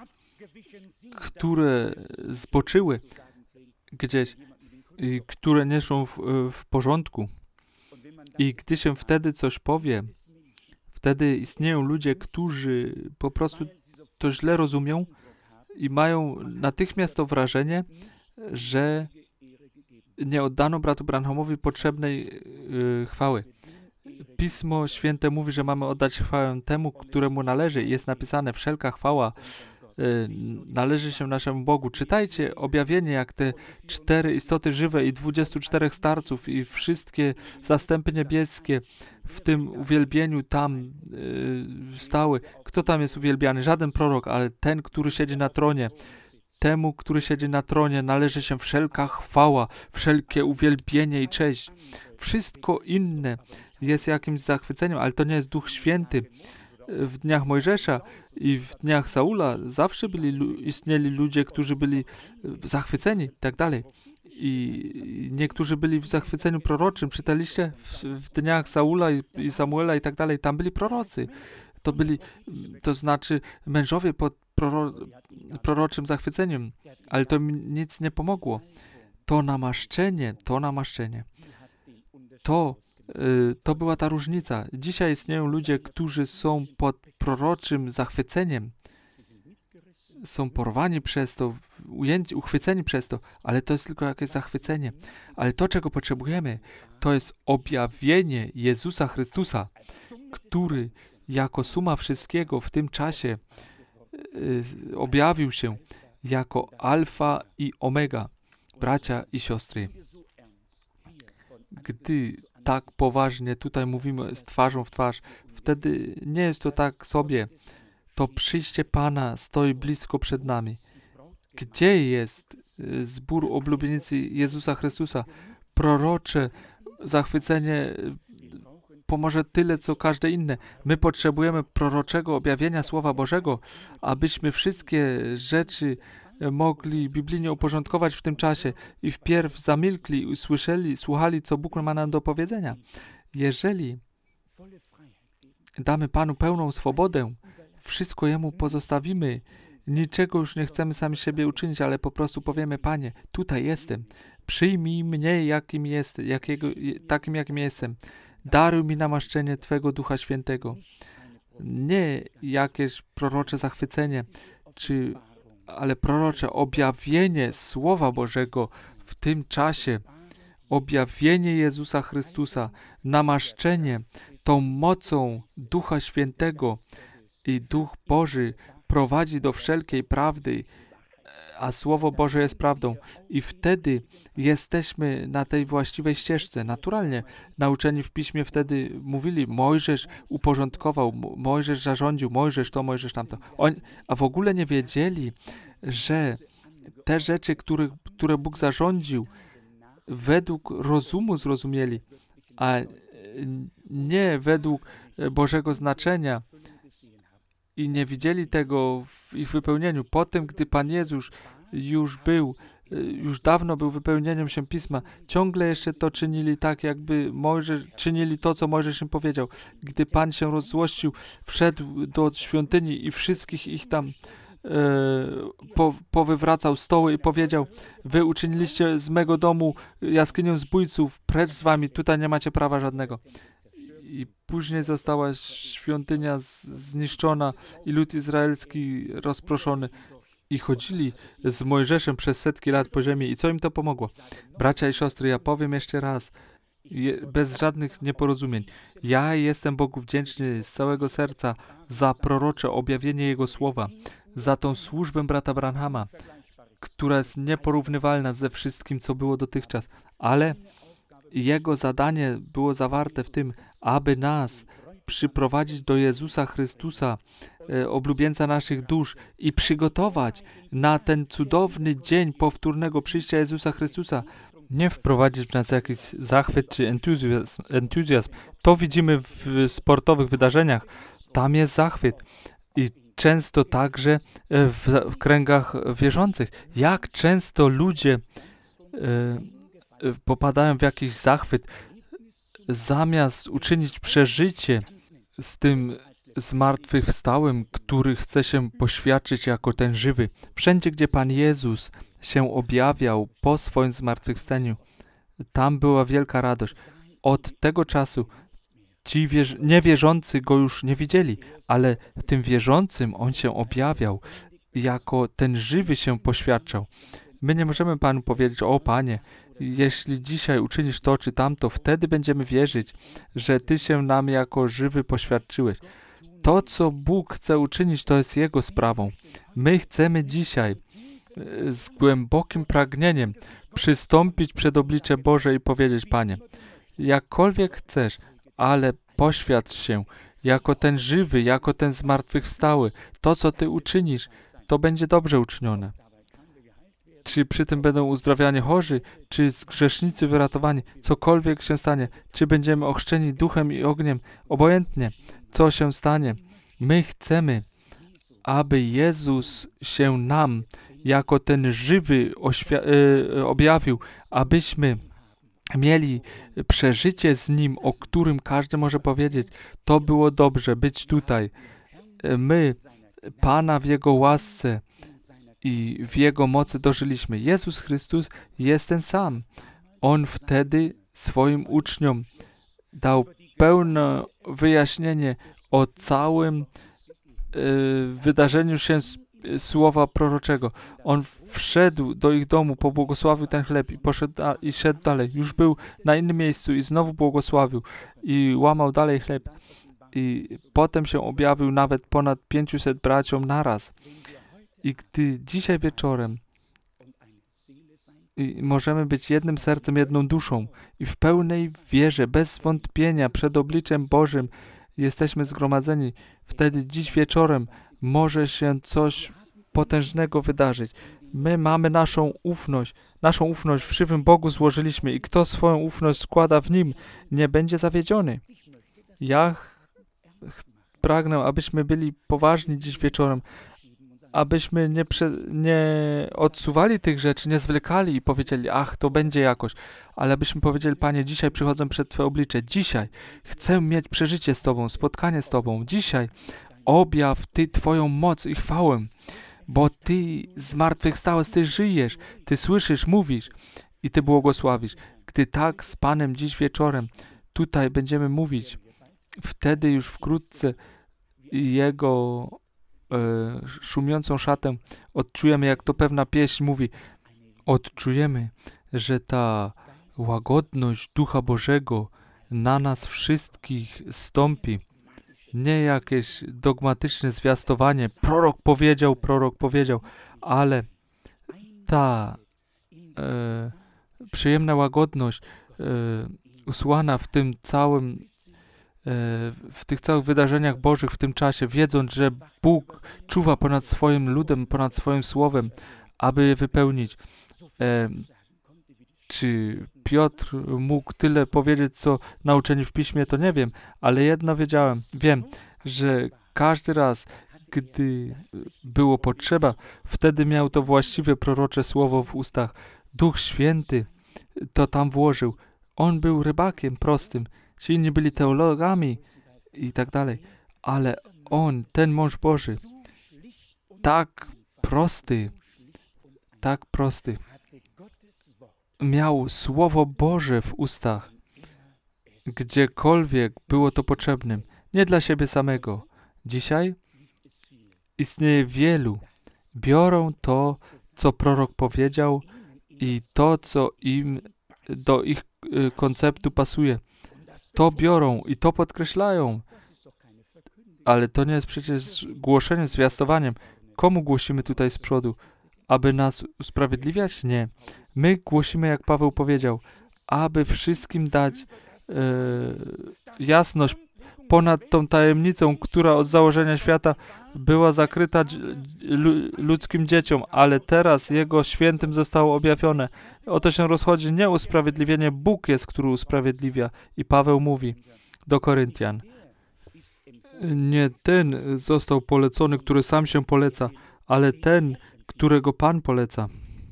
które zboczyły gdzieś, i które nie są w, w porządku. I gdy się wtedy coś powie, wtedy istnieją ludzie, którzy po prostu to źle rozumią i mają natychmiast to wrażenie, że nie oddano bratu Branhamowi potrzebnej yy, chwały. Pismo Święte mówi, że mamy oddać chwałę temu, któremu należy. I jest napisane, wszelka chwała y, należy się naszemu Bogu. Czytajcie objawienie, jak te cztery istoty żywe i dwudziestu czterech starców i wszystkie zastępy niebieskie w tym uwielbieniu tam y, stały. Kto tam jest uwielbiany? Żaden prorok, ale ten, który siedzi na tronie. Temu, który siedzi na tronie, należy się wszelka chwała, wszelkie uwielbienie i cześć. Wszystko inne jest jakimś zachwyceniem, ale to nie jest Duch Święty. W dniach Mojżesza i w dniach Saula zawsze byli, istnieli ludzie, którzy byli zachwyceni i tak dalej. I niektórzy byli w zachwyceniu proroczym. Czytaliście w, w dniach Saula i, i Samuela i tak dalej. Tam byli prorocy. To byli, to znaczy mężowie pod proro, proroczym zachwyceniem. Ale to mi nic nie pomogło. To namaszczenie, to namaszczenie. To To była ta różnica. Dzisiaj istnieją ludzie, którzy są pod proroczym zachwyceniem. Są porwani przez to, ujęci, uchwyceni przez to, ale to jest tylko jakieś zachwycenie. Ale to, czego potrzebujemy, to jest objawienie Jezusa Chrystusa, który jako suma wszystkiego w tym czasie y, objawił się jako alfa i omega, bracia i siostry. Gdy tak poważnie tutaj mówimy z twarzą w twarz, wtedy nie jest to tak sobie. To przyjście Pana stoi blisko przed nami. Gdzie jest zbór oblubienicy Jezusa Chrystusa. Prorocze zachwycenie pomoże tyle, co każde inne. My potrzebujemy proroczego objawienia Słowa Bożego, abyśmy wszystkie rzeczy mogli biblijnie uporządkować w tym czasie i wpierw zamilkli i usłyszeli, słuchali, co Bóg ma nam do powiedzenia. Jeżeli damy Panu pełną swobodę, wszystko Jemu pozostawimy, niczego już nie chcemy sami siebie uczynić, ale po prostu powiemy: Panie, tutaj jestem, przyjmij mnie jakim jest, jakiego, takim jakim jestem. Daruj mi namaszczenie Twego Ducha Świętego. Nie jakieś prorocze zachwycenie, czy, ale prorocze objawienie Słowa Bożego w tym czasie. Objawienie Jezusa Chrystusa, namaszczenie tą mocą Ducha Świętego i Duch Boży prowadzi do wszelkiej prawdy, a Słowo Boże jest prawdą. I wtedy jesteśmy na tej właściwej ścieżce. Naturalnie nauczeni w Piśmie wtedy mówili: Mojżesz uporządkował, Mojżesz zarządził, Mojżesz to, Mojżesz tamto. Oni, a w ogóle nie wiedzieli, że te rzeczy, których, które Bóg zarządził, według rozumu zrozumieli, a nie według Bożego znaczenia, i nie widzieli tego w ich wypełnieniu. Potem, gdy Pan Jezus już był, już dawno był wypełnieniem się Pisma, ciągle jeszcze to czynili tak, jakby Mojżesz, czynili to, co Mojżesz im powiedział. Gdy Pan się rozzłościł, wszedł do świątyni i wszystkich ich tam e, po, powywracał stoły i powiedział: wy uczyniliście z mego domu jaskinię zbójców, precz z wami, tutaj nie macie prawa żadnego. I później została świątynia zniszczona i lud izraelski rozproszony. I chodzili z Mojżeszem przez setki lat po ziemi. I co im to pomogło? Bracia i siostry, ja powiem jeszcze raz, je, bez żadnych nieporozumień. Ja jestem Bogu wdzięczny z całego serca za prorocze objawienie Jego Słowa, za tą służbę brata Branhama, która jest nieporównywalna ze wszystkim, co było dotychczas. Ale jego zadanie było zawarte w tym, aby nas przyprowadzić do Jezusa Chrystusa, e, oblubieńca naszych dusz, i przygotować na ten cudowny dzień powtórnego przyjścia Jezusa Chrystusa. Nie wprowadzić w nas jakiś zachwyt czy entuzjazm. entuzjazm. To widzimy w sportowych wydarzeniach. Tam jest zachwyt. I często także w, w kręgach wierzących. Jak często ludzie e, popadają w jakiś zachwyt, zamiast uczynić przeżycie z tym zmartwychwstałym, który chce się poświadczyć jako ten żywy. Wszędzie, gdzie Pan Jezus się objawiał po swoim zmartwychwstaniu, tam była wielka radość. Od tego czasu ci wierz- niewierzący Go już nie widzieli, ale w tym wierzącym On się objawiał, jako ten żywy się poświadczał. My nie możemy Panu powiedzieć: o Panie, jeśli dzisiaj uczynisz to czy tamto, wtedy będziemy wierzyć, że Ty się nam jako żywy poświadczyłeś. To, co Bóg chce uczynić, to jest Jego sprawą. My chcemy dzisiaj z głębokim pragnieniem przystąpić przed oblicze Boże i powiedzieć: Panie, jakkolwiek chcesz, ale poświadcz się jako ten żywy, jako ten zmartwychwstały. To, co Ty uczynisz, to będzie dobrze uczynione. Czy przy tym będą uzdrawiani chorzy, czy z grzesznicy wyratowani, cokolwiek się stanie, czy będziemy ochrzczeni duchem i ogniem, obojętnie, co się stanie. My chcemy, aby Jezus się nam jako ten żywy oświ- y, objawił, abyśmy mieli przeżycie z Nim, o którym każdy może powiedzieć: to było dobrze być tutaj. My Pana w Jego łasce i w Jego mocy dożyliśmy. Jezus Chrystus jest ten sam. On wtedy swoim uczniom dał pełne wyjaśnienie o całym y, wydarzeniu się s- słowa proroczego. On wszedł do ich domu, pobłogosławił ten chleb i poszedł da- i szedł dalej. Już był na innym miejscu i znowu błogosławił i łamał dalej chleb. I potem się objawił nawet ponad pięciuset braciom naraz. I gdy dzisiaj wieczorem i możemy być jednym sercem, jedną duszą i w pełnej wierze, bez wątpienia przed obliczem Bożym jesteśmy zgromadzeni, wtedy dziś wieczorem może się coś potężnego wydarzyć. My mamy naszą ufność. Naszą ufność w żywym Bogu złożyliśmy i kto swoją ufność składa w Nim, nie będzie zawiedziony. Ja ch- ch- pragnę, abyśmy byli poważni dziś wieczorem, abyśmy nie, prze, nie odsuwali tych rzeczy, nie zwlekali i powiedzieli, ach, to będzie jakoś, ale abyśmy powiedzieli, Panie, dzisiaj przychodzę przed Twoje oblicze, dzisiaj chcę mieć przeżycie z Tobą, spotkanie z Tobą, dzisiaj objaw Ty Twoją moc i chwałę, bo Ty zmartwychwstałeś, Ty żyjesz, Ty słyszysz, mówisz i Ty błogosławisz. Gdy tak z Panem dziś wieczorem tutaj będziemy mówić, wtedy już wkrótce Jego e, szumiącą szatę odczujemy, jak to pewna pieśń mówi, odczujemy, że ta łagodność Ducha Bożego na nas wszystkich stąpi. Nie jakieś dogmatyczne zwiastowanie, prorok powiedział, prorok powiedział, ale ta e, przyjemna łagodność e, usłana w tym całym, e, w tych całych wydarzeniach Bożych w tym czasie, wiedząc, że Bóg czuwa ponad swoim ludem, ponad swoim słowem, aby je wypełnić. E, czy Piotr mógł tyle powiedzieć, co nauczeni w Piśmie, to nie wiem, ale jedno wiedziałem, wiem, że każdy raz, gdy było potrzeba, wtedy miał to właściwe prorocze słowo w ustach. Duch Święty to tam włożył. On był rybakiem prostym, ci inni byli teologami i tak dalej, ale on, ten mąż Boży, tak prosty, tak prosty, miał Słowo Boże w ustach, gdziekolwiek było to potrzebnym, nie dla siebie samego. Dzisiaj istnieje wielu, biorą to, co prorok powiedział i to, co im do ich y, konceptu pasuje. To biorą i to podkreślają. Ale to nie jest przecież głoszeniem, zwiastowaniem. Komu głosimy tutaj z przodu? Aby nas usprawiedliwiać? Nie. My głosimy, jak Paweł powiedział, aby wszystkim dać e, jasność ponad tą tajemnicą, która od założenia świata była zakryta ludzkim dzieciom, ale teraz Jego świętym zostało objawione. O to się rozchodzi nie usprawiedliwienie, Bóg jest, który usprawiedliwia. I Paweł mówi do Koryntian, nie ten został polecony, który sam się poleca, ale ten, którego Pan poleca.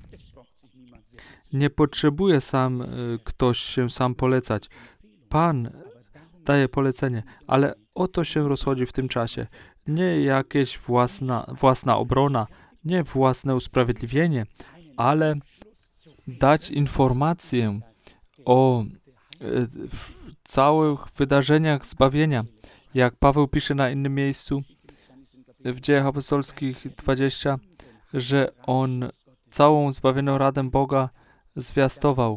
Nie potrzebuje sam ktoś się sam polecać. Pan daje polecenie, ale o to się rozchodzi w tym czasie. Nie jakieś własna, własna obrona, nie własne usprawiedliwienie, ale dać informację o e, całych wydarzeniach zbawienia. Jak Paweł pisze na innym miejscu w Dziejach Apostolskich dwudziestym, że on całą zbawioną radę Boga zwiastował.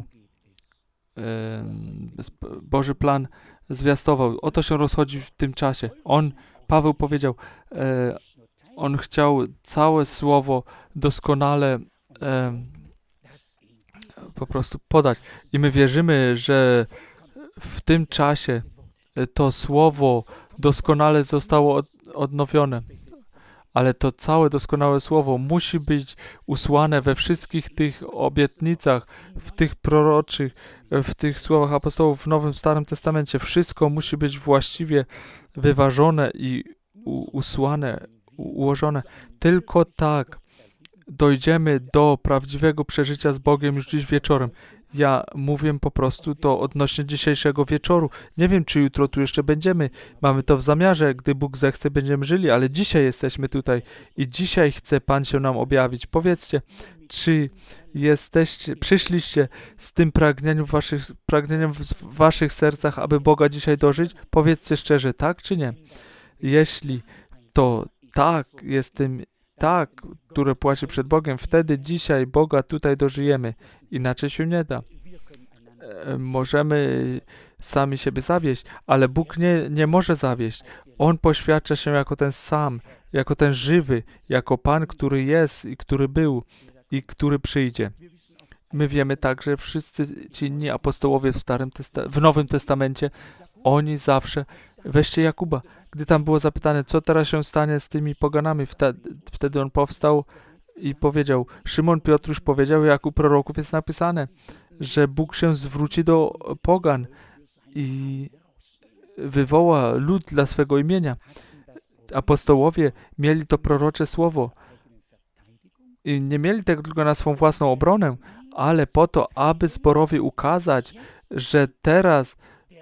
Boży plan zwiastował. O to się rozchodzi w tym czasie. On, Paweł powiedział, e, on chciał całe słowo doskonale e, po prostu podać. I my wierzymy, że w tym czasie to słowo doskonale zostało od, odnowione. Ale to całe doskonałe słowo musi być usłane we wszystkich tych obietnicach, w tych proroczych, w tych słowach apostołów w Nowym, Starym Testamencie. Wszystko musi być właściwie wyważone i u, usłane, u, ułożone. Tylko tak dojdziemy do prawdziwego przeżycia z Bogiem już dziś wieczorem. Ja mówię po prostu to odnośnie dzisiejszego wieczoru. Nie wiem, czy jutro tu jeszcze będziemy. Mamy to w zamiarze, gdy Bóg zechce, będziemy żyli, ale dzisiaj jesteśmy tutaj i dzisiaj chce Pan się nam objawić. Powiedzcie, czy jesteście, przyszliście z tym pragnieniem w waszych, pragnieniem w waszych sercach, aby Boga dzisiaj dożyć? Powiedzcie szczerze, tak czy nie? Jeśli to tak, jest tym tak, które płaci przed Bogiem, wtedy dzisiaj Boga tutaj dożyjemy. Inaczej się nie da. E, możemy sami siebie zawieść, ale Bóg nie, nie może zawieść. On poświadcza się jako ten sam, jako ten żywy, jako Pan, który jest i który był i który przyjdzie. My wiemy także, wszyscy ci inni apostołowie w, Starym Testa- w Nowym Testamencie, oni zawsze, weźcie Jakuba, gdy tam było zapytane, co teraz się stanie z tymi poganami, wtedy, wtedy on powstał i powiedział, Szymon Piotruś powiedział, jak u proroków jest napisane, że Bóg się zwróci do pogan i wywoła lud dla swego imienia. Apostołowie mieli to prorocze słowo. I nie mieli tego tylko na swą własną obronę, ale po to, aby zborowi ukazać, że teraz,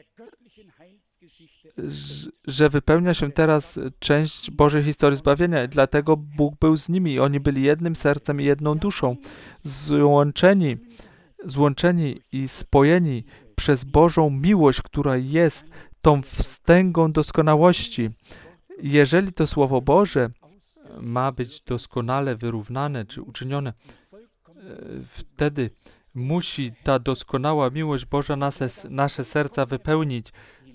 że wypełnia się teraz część Bożej historii zbawienia. I dlatego Bóg był z nimi i oni byli jednym sercem i jedną duszą. Złączeni, złączeni i spojeni przez Bożą miłość, która jest tą wstęgą doskonałości. Jeżeli to Słowo Boże ma być doskonale wyrównane czy uczynione, wtedy musi ta doskonała miłość Boża nasze, nasze serca wypełnić,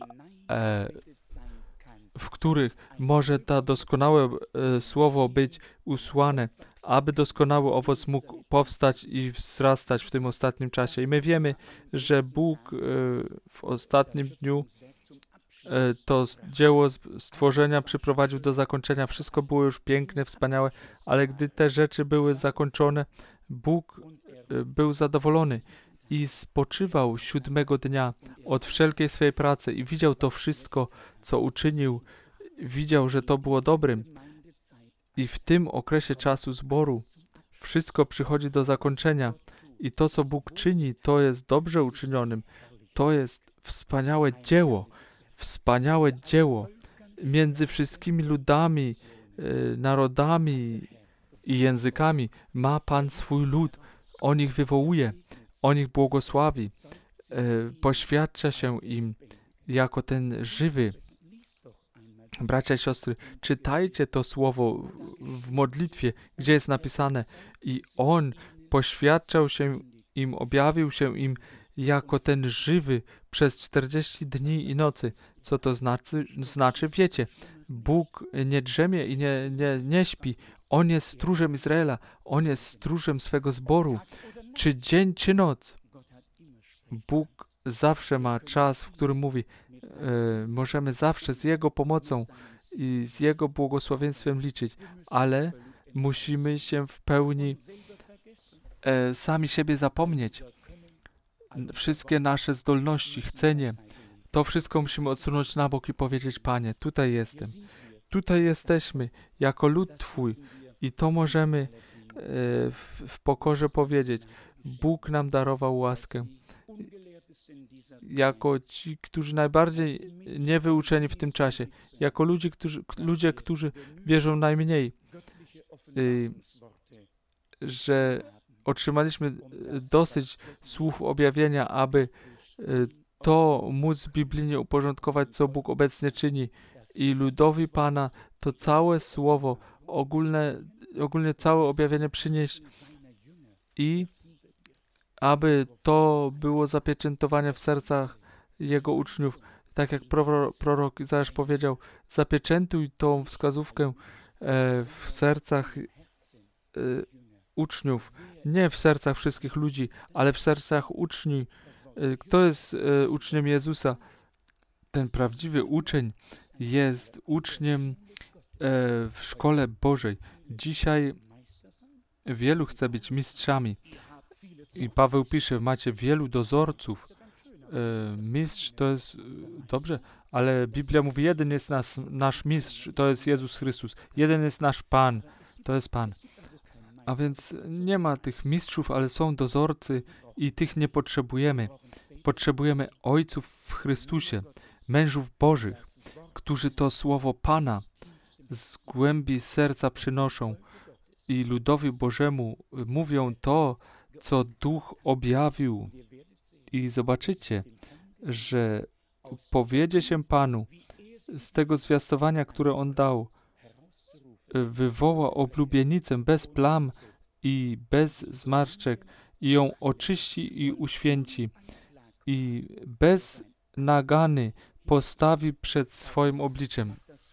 w których może ta doskonałe Słowo być usłane, aby doskonały owoc mógł powstać i wzrastać w tym ostatnim czasie. I my wiemy, że Bóg w ostatnim dniu to dzieło stworzenia przyprowadził do zakończenia. Wszystko było już piękne, wspaniałe, ale gdy te rzeczy były zakończone, Bóg był zadowolony i spoczywał siódmego dnia od wszelkiej swej pracy i widział to wszystko, co uczynił. Widział, że to było dobrym. I w tym okresie czasu zboru wszystko przychodzi do zakończenia. I to, co Bóg czyni, to jest dobrze uczynionym. To jest wspaniałe dzieło. Wspaniałe dzieło. Między wszystkimi ludami, narodami i językami ma Pan swój lud. On ich wywołuje. On ich błogosławi. Poświadcza się im jako ten żywy. Bracia i siostry, czytajcie to słowo w modlitwie, gdzie jest napisane i On poświadczał się im, objawił się im jako ten żywy przez czterdzieści dni i nocy. Co to znaczy? Znaczy, wiecie, Bóg nie drzemie i nie, nie, nie śpi. On jest stróżem Izraela. On jest stróżem swego zboru. Czy dzień, czy noc. Bóg zawsze ma czas, w którym mówi, e, możemy zawsze z Jego pomocą i z Jego błogosławieństwem liczyć, ale musimy się w pełni e, sami siebie zapomnieć. Wszystkie nasze zdolności, chcenie, to wszystko musimy odsunąć na bok i powiedzieć, Panie, tutaj jestem. Tutaj jesteśmy, jako lud Twój i to możemy e, w, w pokorze powiedzieć. Bóg nam darował łaskę. Jako ci, którzy najbardziej niewyuczeni w tym czasie, jako ludzie, którzy, ludzie, którzy wierzą najmniej, y, że otrzymaliśmy dosyć słów objawienia, aby y, to móc biblijnie uporządkować, co Bóg obecnie czyni. I ludowi Pana to całe słowo, ogólne, ogólnie całe objawienie przynieść i aby to było zapieczętowane w sercach Jego uczniów. Tak jak prorok, prorok Izajasz powiedział, zapieczętuj tą wskazówkę e, w sercach e, uczniów. Nie w sercach wszystkich ludzi, ale w sercach uczniów. E, kto jest e, uczniem Jezusa? Ten prawdziwy uczeń jest uczniem e, w szkole Bożej. Dzisiaj wielu chce być mistrzami. I Paweł pisze, macie wielu dozorców. E, mistrz to jest e, dobrze, ale Biblia mówi, jeden jest nas, nasz mistrz, to jest Jezus Chrystus. Jeden jest nasz Pan, to jest Pan. A więc nie ma tych mistrzów, ale są dozorcy i tych nie potrzebujemy. Potrzebujemy ojców w Chrystusie, mężów Bożych, którzy to słowo Pana z głębi serca przynoszą i ludowi Bożemu mówią to, co Duch objawił. I zobaczycie, że powiedzie się Panu z tego zwiastowania, które On dał, wywoła oblubienicę bez plam i bez zmarszczek i ją oczyści i uświęci i bez nagany postawi przed swoim obliczem.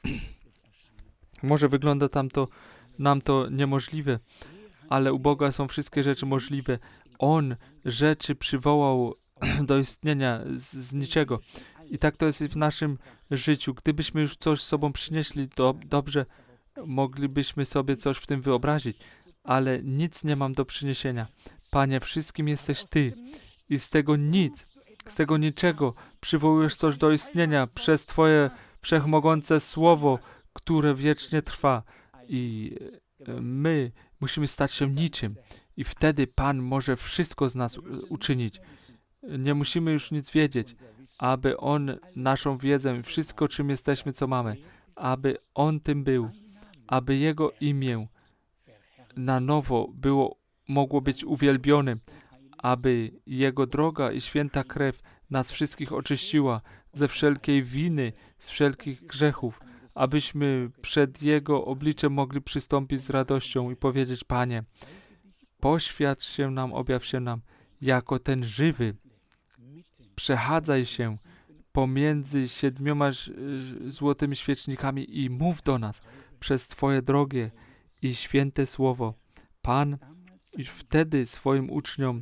Może wygląda tam to, nam to niemożliwe, ale u Boga są wszystkie rzeczy możliwe. On rzeczy przywołał do istnienia z, z niczego. I tak to jest w naszym życiu. Gdybyśmy już coś z sobą przynieśli, to dobrze, moglibyśmy sobie coś w tym wyobrazić. ale nic nie mam do przyniesienia. Panie, wszystkim jesteś Ty i z tego nic, z tego niczego przywołujesz coś do istnienia przez Twoje wszechmogące słowo, które wiecznie trwa. I my musimy stać się niczym i wtedy Pan może wszystko z nas uczynić. Nie musimy już nic wiedzieć, aby On naszą wiedzę, wszystko czym jesteśmy, co mamy, aby On tym był, aby Jego imię na nowo było, mogło być uwielbione, aby Jego droga i święta krew nas wszystkich oczyściła ze wszelkiej winy, z wszelkich grzechów, abyśmy przed Jego obliczem mogli przystąpić z radością i powiedzieć: Panie, poświadcz się nam, objaw się nam jako ten żywy. Przechadzaj się pomiędzy siedmioma złotymi świecznikami i mów do nas przez Twoje drogie i święte słowo. Pan już wtedy swoim uczniom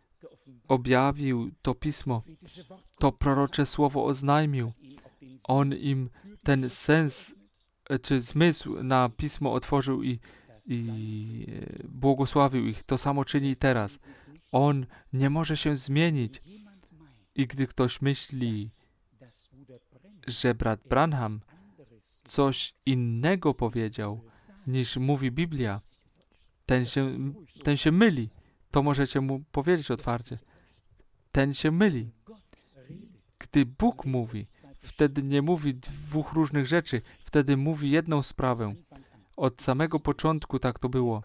objawił to pismo, to prorocze słowo oznajmił. On im ten sens, czy zmysł na pismo otworzył i, i błogosławił ich. To samo czyni i teraz. On nie może się zmienić. I gdy ktoś myśli, że brat Branham coś innego powiedział, niż mówi Biblia, ten się, ten się myli. To możecie mu powiedzieć otwarcie. Ten się myli. Gdy Bóg mówi, wtedy nie mówi dwóch różnych rzeczy. Wtedy mówi jedną sprawę. Od samego początku tak to było.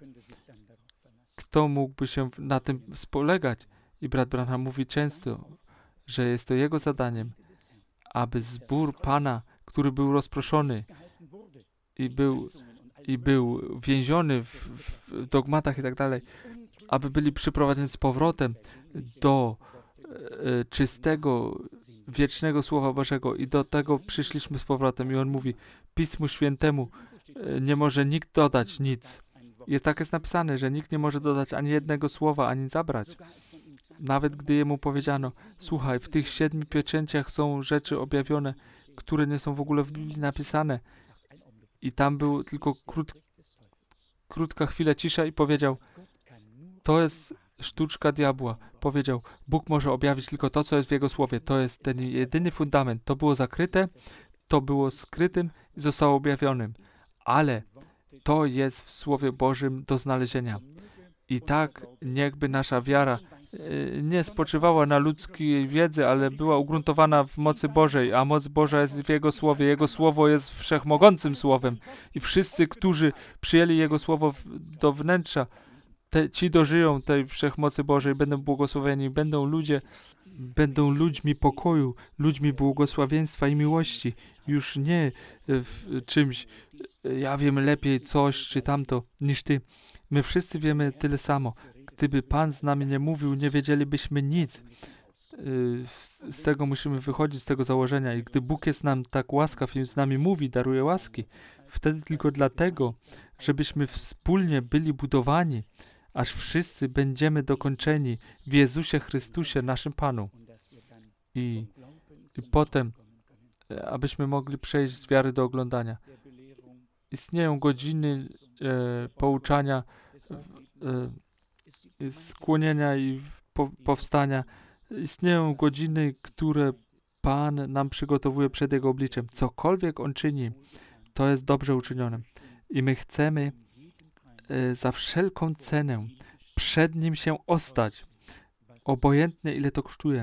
Kto mógłby się na tym spolegać? I brat Branham mówi często, że jest to jego zadaniem, aby zbór Pana, który był rozproszony i był, i był więziony w, w dogmatach i tak dalej, aby byli przyprowadzeni z powrotem do e, czystego, wiecznego Słowa Bożego i do tego przyszliśmy z powrotem. I on mówi, Pismu Świętemu e, nie może nikt dodać nic. I tak jest napisane, że nikt nie może dodać ani jednego słowa, ani zabrać. Nawet gdy jemu powiedziano, słuchaj, w tych siedmiu pieczęciach są rzeczy objawione, które nie są w ogóle w Biblii napisane. I tam był tylko krót, krótka chwila cisza i powiedział, to jest sztuczka diabła. Powiedział, Bóg może objawić tylko to, co jest w Jego Słowie. To jest ten jedyny fundament. To było zakryte, to było skrytym i zostało objawionym. Ale to jest w Słowie Bożym do znalezienia. I tak niechby nasza wiara nie spoczywała na ludzkiej wiedzy, ale była ugruntowana w mocy Bożej, a moc Boża jest w Jego Słowie. Jego Słowo jest wszechmogącym Słowem i wszyscy, którzy przyjęli Jego Słowo do wnętrza, te, ci dożyją tej wszechmocy Bożej, będą błogosławieni, będą ludzie, będą ludźmi pokoju, ludźmi błogosławieństwa i miłości. Już nie w czymś, ja wiem lepiej coś czy tamto niż Ty. My wszyscy wiemy tyle samo. Gdyby Pan z nami nie mówił, nie wiedzielibyśmy nic. Z tego musimy wychodzić, z tego założenia. I gdy Bóg jest nam tak łaskaw i z nami mówi, daruje łaski, wtedy tylko dlatego, żebyśmy wspólnie byli budowani, aż wszyscy będziemy dokończeni w Jezusie Chrystusie, naszym Panu. I, i potem, abyśmy mogli przejść z wiary do oglądania. Istnieją godziny e, pouczania, e, skłonienia i po, powstania. Istnieją godziny, które Pan nam przygotowuje przed Jego obliczem. Cokolwiek On czyni, to jest dobrze uczynione. I my chcemy e, za wszelką cenę przed Nim się ostać. Obojętnie, ile to kosztuje.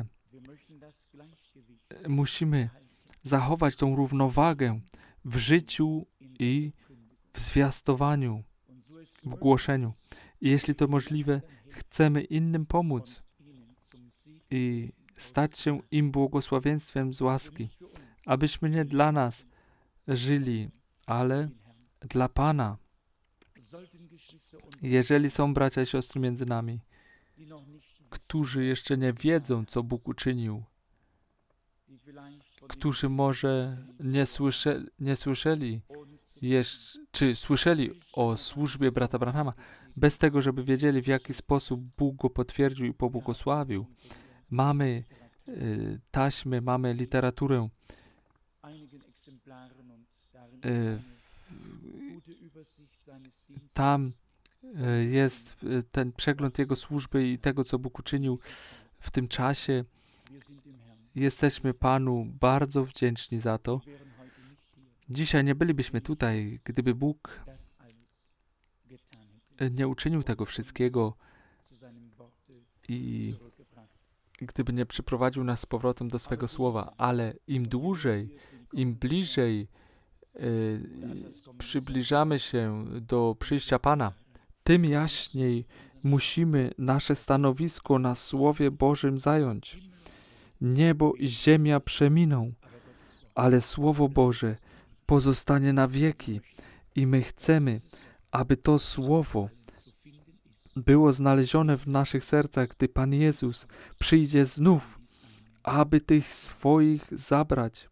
E, musimy zachować tą równowagę w życiu i w zwiastowaniu, w głoszeniu. I jeśli to możliwe, chcemy innym pomóc i stać się im błogosławieństwem z łaski, abyśmy nie dla nas żyli, ale dla Pana. Jeżeli są bracia i siostry między nami, którzy jeszcze nie wiedzą, co Bóg uczynił, którzy może nie, słysze, nie słyszeli, jeszcze, czy słyszeli o służbie brata Branhama, bez tego, żeby wiedzieli, w jaki sposób Bóg go potwierdził i pobłogosławił. Mamy y, taśmy, mamy literaturę. Y, tam jest ten przegląd Jego służby i tego, co Bóg uczynił w tym czasie. Jesteśmy Panu bardzo wdzięczni za to. Dzisiaj nie bylibyśmy tutaj, gdyby Bóg nie uczynił tego wszystkiego i gdyby nie przyprowadził nas z powrotem do swego słowa, ale im dłużej, im bliżej y, przybliżamy się do przyjścia Pana, tym jaśniej musimy nasze stanowisko na Słowie Bożym zająć. Niebo i ziemia przeminą, ale Słowo Boże pozostanie na wieki i my chcemy, aby to Słowo było znalezione w naszych sercach, gdy Pan Jezus przyjdzie znów, aby tych swoich zabrać.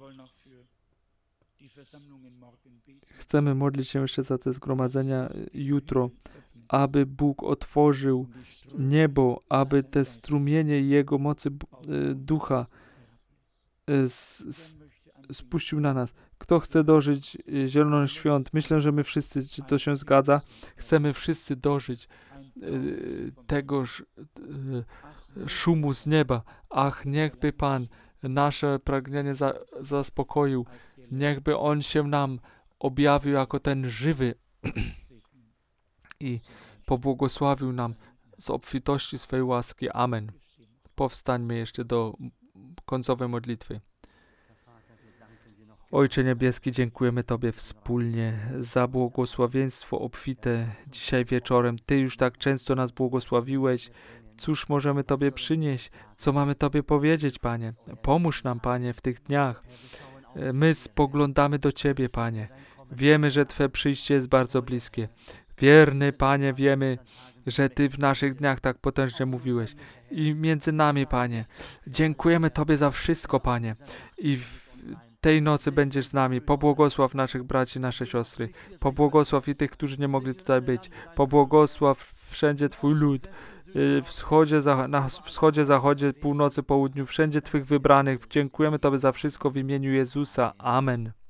Chcemy modlić się jeszcze za te zgromadzenia jutro, aby Bóg otworzył niebo, aby te strumienie Jego mocy ducha spuścił na nas. Kto chce dożyć zielonych świąt? Myślę, że my wszyscy, czy to się zgadza, chcemy wszyscy dożyć tegoż szumu z nieba. Ach, niechby Pan nasze pragnienie za, zaspokoił. Niechby On się nam objawił jako ten żywy i pobłogosławił nam z obfitości swej łaski. Amen. Powstańmy jeszcze do końcowej modlitwy. Ojcze Niebieski, dziękujemy Tobie wspólnie za błogosławieństwo obfite dzisiaj wieczorem. Ty już tak często nas błogosławiłeś. Cóż możemy Tobie przynieść? Co mamy Tobie powiedzieć, Panie? Pomóż nam, Panie, w tych dniach. My spoglądamy do Ciebie, Panie. Wiemy, że Twe przyjście jest bardzo bliskie. Wierny Panie, wiemy, że Ty w naszych dniach tak potężnie mówiłeś. I między nami, Panie, dziękujemy Tobie za wszystko, Panie. I w tej nocy będziesz z nami. Pobłogosław naszych braci, nasze siostry. Pobłogosław i tych, którzy nie mogli tutaj być. Pobłogosław wszędzie Twój lud. W wschodzie, na wschodzie, zachodzie, północy, południu, wszędzie Twych wybranych. Dziękujemy Tobie za wszystko w imieniu Jezusa. Amen.